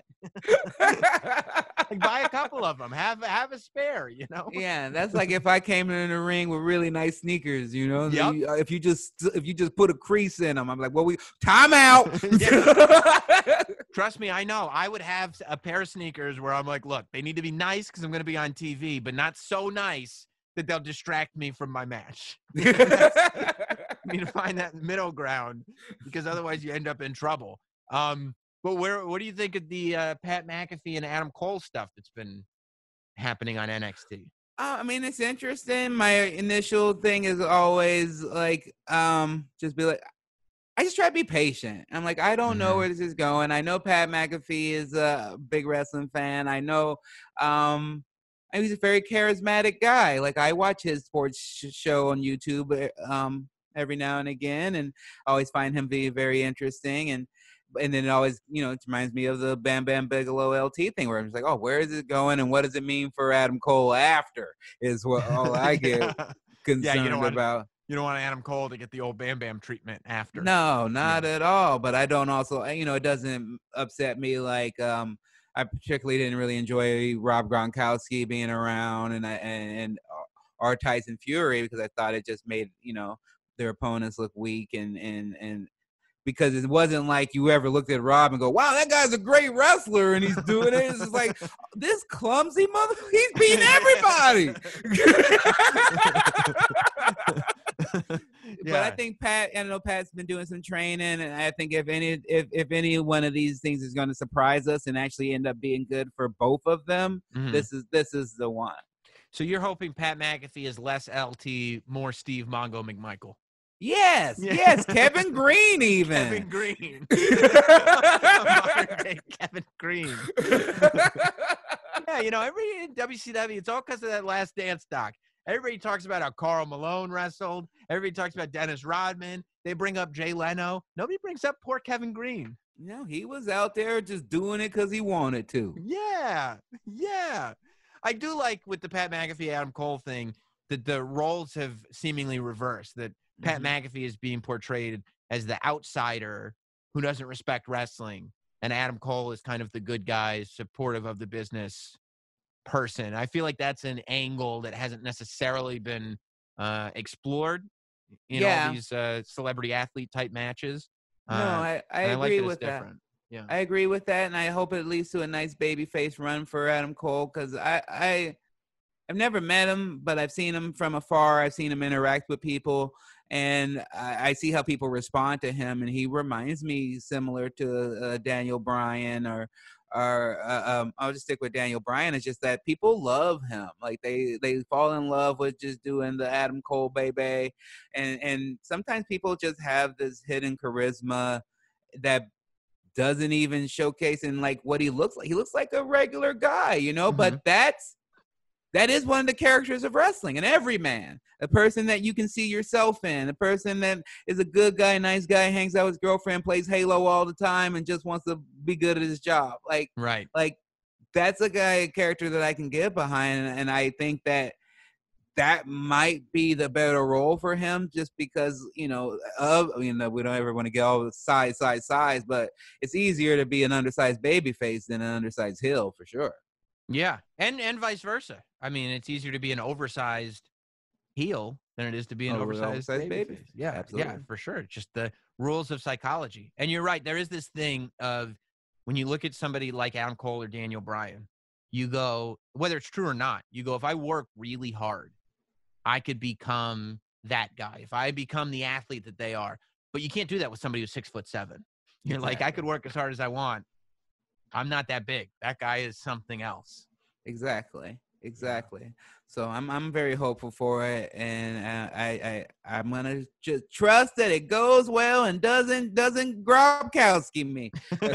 Like, buy a couple of them. Have a spare. Yeah, that's like if I came in the ring with really nice sneakers. Yep. If you just put a crease in them, I'm like, well, time out. Trust me, I know. I would have a pair of sneakers where I'm like, look, they need to be nice because I'm going to be on TV, but not so nice that they'll distract me from my match. I need to find that middle ground because otherwise you end up in trouble. But what do you think of the Pat McAfee and Adam Cole stuff that's been happening on NXT? I mean, it's interesting. My initial thing is always like, just be like, I just try to be patient. I'm like, I don't know where this is going. I know Pat McAfee is a big wrestling fan. I know he's a very charismatic guy. Like, I watch his sports show on YouTube every now and again, and I always find him to be very interesting. and then it always, it reminds me of the Bam Bam Bigelow LT thing where I'm just like, oh, where is it going and what does it mean for Adam Cole after is what all I get concerned about. You don't want Adam Cole to get the old Bam Bam treatment after. No, not at all. But I don't also, it doesn't upset me like I particularly didn't really enjoy Rob Gronkowski being around and R. Tyson Fury because I thought it just made, their opponents look weak and because it wasn't like you ever looked at Rob and go, wow, that guy's a great wrestler and he's doing it. It's just like, this clumsy he's beating everybody. But I think Pat's been doing some training, and I think if any one of these things is going to surprise us and actually end up being good for both of them, this is the one. So you're hoping Pat McAfee is less LT, more Steve Mongo McMichael. Yes, Kevin Green even. Kevin Green. Kevin Green. Yeah, every in WCW, it's all because of that Last Dance doc. Everybody talks about how Karl Malone wrestled. Everybody talks about Dennis Rodman. They bring up Jay Leno. Nobody brings up poor Kevin Green. No, he was out there just doing it because he wanted to. Yeah. I do like with the Pat McAfee, Adam Cole thing that the roles have seemingly reversed, that Pat McAfee is being portrayed as the outsider who doesn't respect wrestling, and Adam Cole is kind of the good guy, supportive of the business person. I feel like that's an angle that hasn't necessarily been explored in all these celebrity athlete type matches. No, I agree with that. Yeah, I agree with that, and I hope it leads to a nice babyface run for Adam Cole because I've never met him, but I've seen him from afar. I've seen him interact with people, and I see how people respond to him, and he reminds me similar to Daniel Bryan or I'll just stick with Daniel Bryan. It's just that people love him. Like they fall in love with just doing the Adam Cole baby. And sometimes people just have this hidden charisma that doesn't even showcase in like what he looks like. He looks like a regular guy, but that is one of the characters of wrestling, an everyman, a person that you can see yourself in, a person that is a good guy, nice guy, hangs out with his girlfriend, plays Halo all the time, and just wants to be good at his job. Like that's a character that I can get behind, and I think that might be the better role for him, just because we don't ever want to get all the size, but it's easier to be an undersized babyface than an undersized heel for sure. Yeah, and vice versa. I mean, it's easier to be an oversized heel than it is to be an oversized babyface. Yeah, absolutely. Yeah, for sure. It's just the rules of psychology. And you're right. There is this thing of when you look at somebody like Adam Cole or Daniel Bryan, you go, whether it's true or not, you go, if I work really hard, I could become that guy. If I become the athlete that they are. But you can't do that with somebody who's 6'7". You're like, I could work as hard as I want. I'm not that big. That guy is something else. Exactly. So I'm very hopeful for it, and I'm gonna just trust that it goes well and doesn't Gronkowski me.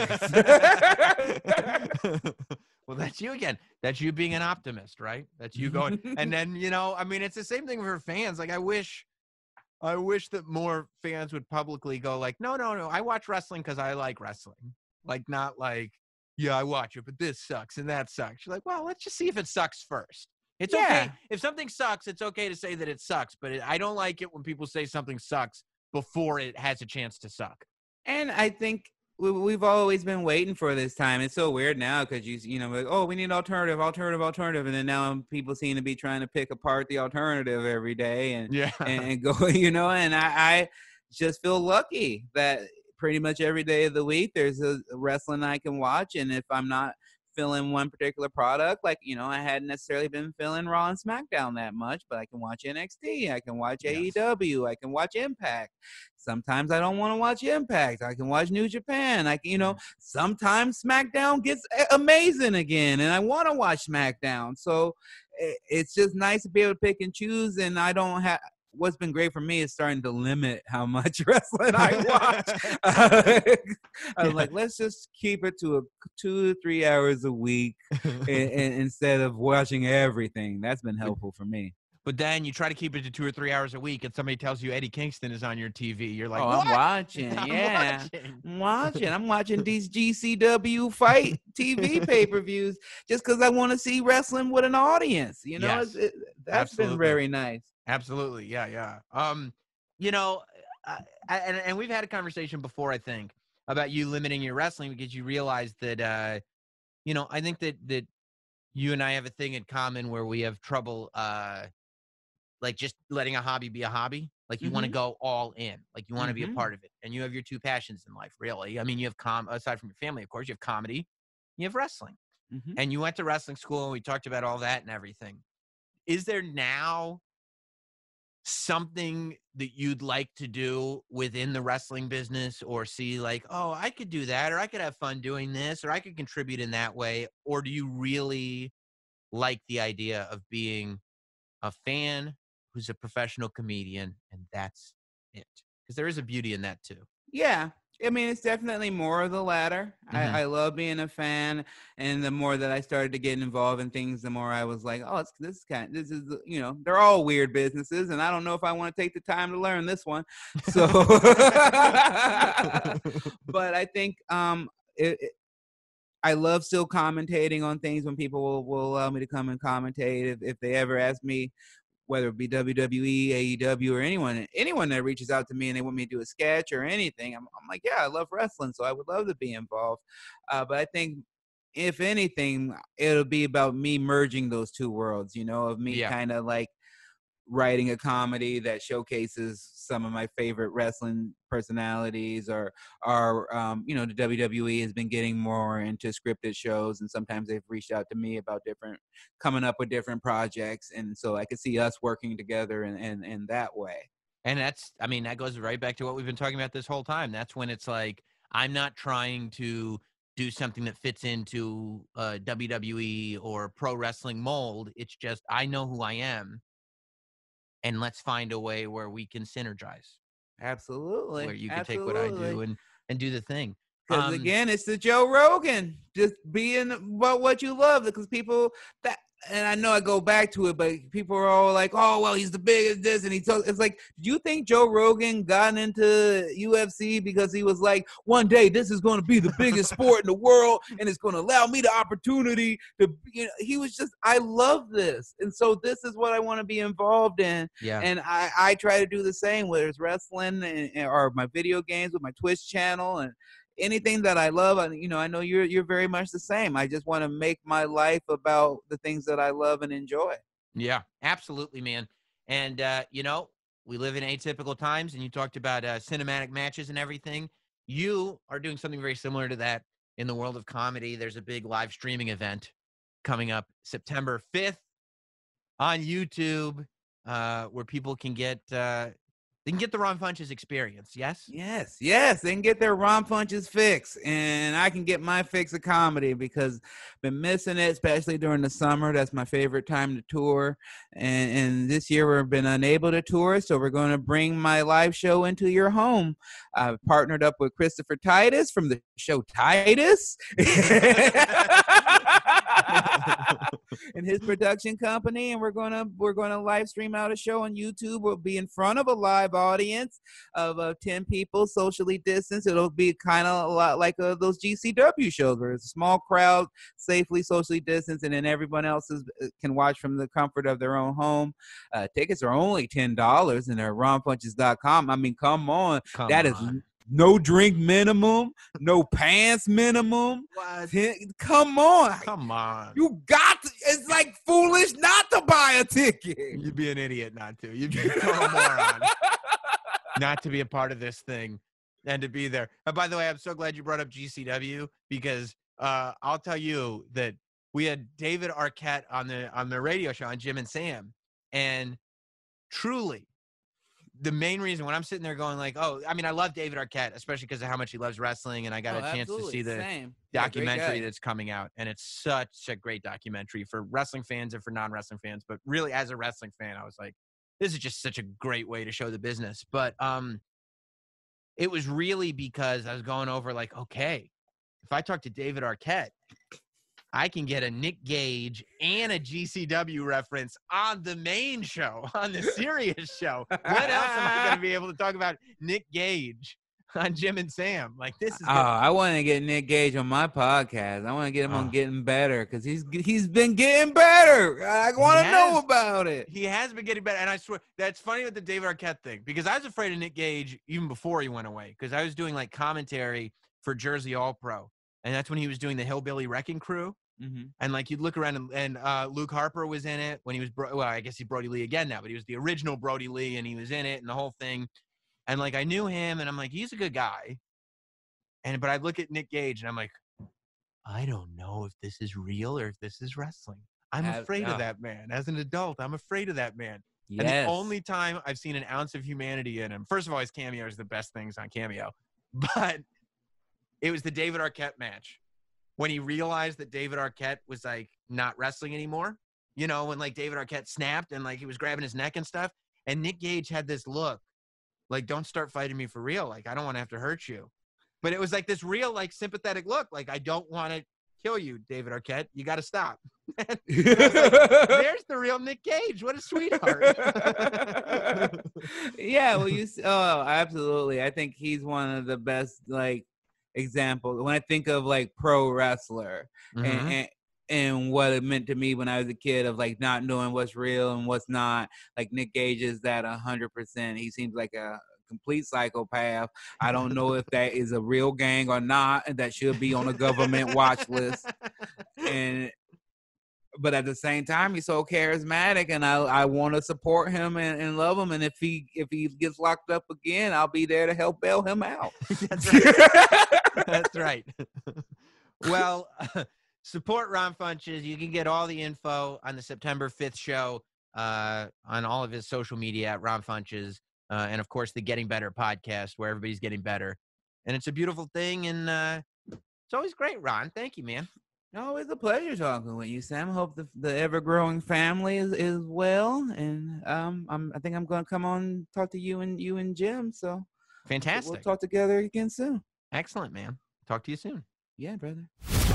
Well, that's you again. That's you being an optimist, right? That's you going. And then it's the same thing for fans. Like I wish that more fans would publicly go like, no. I watch wrestling because I like wrestling. Like not like, yeah, I watch it, but this sucks and that sucks. You're like, well, let's just see if it sucks first. It's okay. If something sucks, it's okay to say that it sucks, but I don't like it when people say something sucks before it has a chance to suck. And I think we've always been waiting for this time. It's so weird now because like, oh, we need alternative, and then now people seem to be trying to pick apart the alternative every day and go, and I just feel lucky that pretty much every day of the week there's a wrestling I can watch, and if I'm not feeling one particular product, like I hadn't necessarily been feeling Raw and SmackDown that much, but I can watch NXT, I can watch AEW, I can watch Impact. Sometimes I don't want to watch Impact, I can watch New Japan. I can, sometimes SmackDown gets amazing again, and I want to watch SmackDown. So it's just nice to be able to pick and choose, and I don't have. What's been great for me is starting to limit how much wrestling I watch. I was like, let's just keep it to 2 to 3 hours a week instead of watching everything. That's been helpful for me. But then you try to keep it to 2 or 3 hours a week, and somebody tells you Eddie Kingston is on your TV. You're like, Oh, what? I'm watching. I'm watching. I'm watching these GCW fight TV pay-per-views just because I want to see wrestling with an audience. You know, Yes. that's been Absolutely. very nice. Absolutely. Yeah. You know, and we've had a conversation before, I think, about you limiting your wrestling because you realize that, you know, I think that you and I have a thing in common where we have trouble, like just letting a hobby be a hobby. Like you want to go all in, like you want to be a part of it. And you have your two passions in life, really. I mean, you have aside from your family, of course, you have comedy, you have wrestling. And you went to wrestling school and we talked about all that and everything. Is there now something that you'd like to do within the wrestling business or see like, oh, I could do that, or I could have fun doing this, or I could contribute in that way? Or do you really like the idea of being a fan who's a professional comedian and that's it? Because there is a beauty in that too. Yeah. I mean, it's definitely more of the latter. I love being a fan, and the more that I started to get involved in things, the more I was like, oh, this is, you know, they're all weird businesses, and I don't know if I want to take the time to learn this one. So, but I think I love still commentating on things when people will allow me to come and commentate. If they ever ask me, whether it be WWE, AEW, or anyone that reaches out to me and they want me to do a sketch or anything, I'm like, yeah, I love wrestling, so I would love to be involved. But I think, if anything, it'll be about me merging those two worlds, you know, of me kind of like writing a comedy that showcases some of my favorite wrestling personalities, or you know, the WWE has been getting more into scripted shows, and sometimes they've reached out to me about coming up with different projects, and so I could see us working together in that way. And that's, I mean, that goes right back to what we've been talking about this whole time. That's when it's like, I'm not trying to do something that fits into a WWE or pro wrestling mold. It's just, I know who I am, and let's find a way where we can synergize. Absolutely. Where you can take what I do and do the thing. Because again, it's the Joe Rogan, just being about what you love. Because people and I know I go back to it, but people are all like, "Oh, well, he's the biggest this," and it's like, do you think Joe Rogan got into UFC because he was like, one day this is going to be the biggest sport in the world, and it's going to allow me the opportunity to, you know, he was just, I love this, and so this is what I want to be involved in. Yeah. And I try to do the same, whether it's wrestling or my video games with my Twitch channel and anything that I love. You know, I know you're very much the same. I just want to make my life about the things that I love and enjoy. Yeah, absolutely, man. And, you know, we live in atypical times, and you talked about cinematic matches and everything. You are doing something very similar to that in the world of comedy. There's a big live streaming event coming up September 5th on YouTube, where people can get they can get the Ron Funches experience. Yes? Yes. They can get their Ron Funches fix, and I can get my fix of comedy because I've been missing it, especially during the summer. That's my favorite time to tour. And this year we've been unable to tour, so we're going to bring my live show into your home. I've partnered up with Christopher Titus from the show Titus. And his production company, and we're gonna live stream out a show on YouTube. We'll be in front of a live audience of 10 people, socially distanced. It'll be kind of a lot like those GCW shows where it's a small crowd, safely socially distanced, and then everyone else can watch from the comfort of their own home. Tickets are only $10, and they're ronfunches.com. I mean, come on. That is no drink minimum, no pants minimum. What? Come on. You got to, it's like foolish not to buy a ticket. You'd be an idiot not to. You'd be a total moron not to be a part of this thing and to be there. And by the way, I'm so glad you brought up GCW because I'll tell you that we had David Arquette on the radio show on Jim and Sam, and truly, the main reason when I'm sitting there going like, oh, I mean, I love David Arquette, especially because of how much he loves wrestling. And I got a chance to see the documentary that's coming out. And it's such a great documentary for wrestling fans and for non-wrestling fans. But really, as a wrestling fan, I was like, this is just such a great way to show the business. But it was really because I was going over like, okay, if I talk to David Arquette, I can get a Nick Gage and a GCW reference on the main show, on the serious show. When else am I going to be able to talk about Nick Gage on Jim and Sam? Like, this is I want to get Nick Gage on my podcast. I want to get him on Getting Better because he's been getting better. I want to know about it. He has been getting better, and I swear that's funny with the David Arquette thing because I was afraid of Nick Gage even before he went away because I was doing like commentary for Jersey All Pro, and that's when he was doing the Hillbilly Wrecking Crew. Mm-hmm. And like you'd look around and Luke Harper was in it when he was I guess he's Brody Lee again now, but he was the original Brody Lee and he was in it and the whole thing. And like I knew him and I'm like, he's a good guy. But I look at Nick Gage and I'm like, I don't know if this is real or if this is wrestling. I'm afraid of that man. As an adult, I'm afraid of that man. Yes. And the only time I've seen an ounce of humanity in him, first of all, his cameo is the best things on Cameo, but it was the David Arquette match. When he realized that David Arquette was like not wrestling anymore, you know, when like David Arquette snapped and like he was grabbing his neck and stuff. And Nick Gage had this look like, don't start fighting me for real. Like, I don't want to have to hurt you. But it was like this real, like sympathetic look. Like, I don't want to kill you, David Arquette. You got to stop. Like, there's the real Nick Gage. What a sweetheart. Yeah. Well, absolutely. I think he's one of the best, like, example when I think of like pro wrestler and what it meant to me when I was a kid of like not knowing what's real and what's not. Like Nick Gage is that 100%. He seems like a complete psychopath. I don't know if that is a real gang or not, and that should be on a government watch list. But at the same time, he's so charismatic, and I want to support him and love him. And if he gets locked up again, I'll be there to help bail him out. That's right. That's right. Well, support Ron Funches. You can get all the info on the September 5th show on all of his social media at Ron Funches. And, of course, the Getting Better podcast where everybody's getting better. And it's a beautiful thing, and it's always great, Ron. Thank you, man. No, it's a pleasure talking with you, Sam. I hope the ever-growing family is well, and I think I'm going to come on and talk to you and Jim. So fantastic. We'll talk together again soon. Excellent, man. Talk to you soon. Yeah, brother.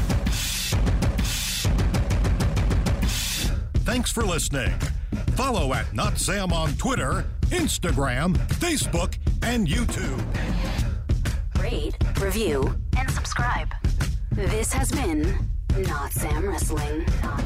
Thanks for listening. Follow at Not Sam on Twitter, Instagram, Facebook, and YouTube. Rate, review, and subscribe. This has been Not Sam Wrestling.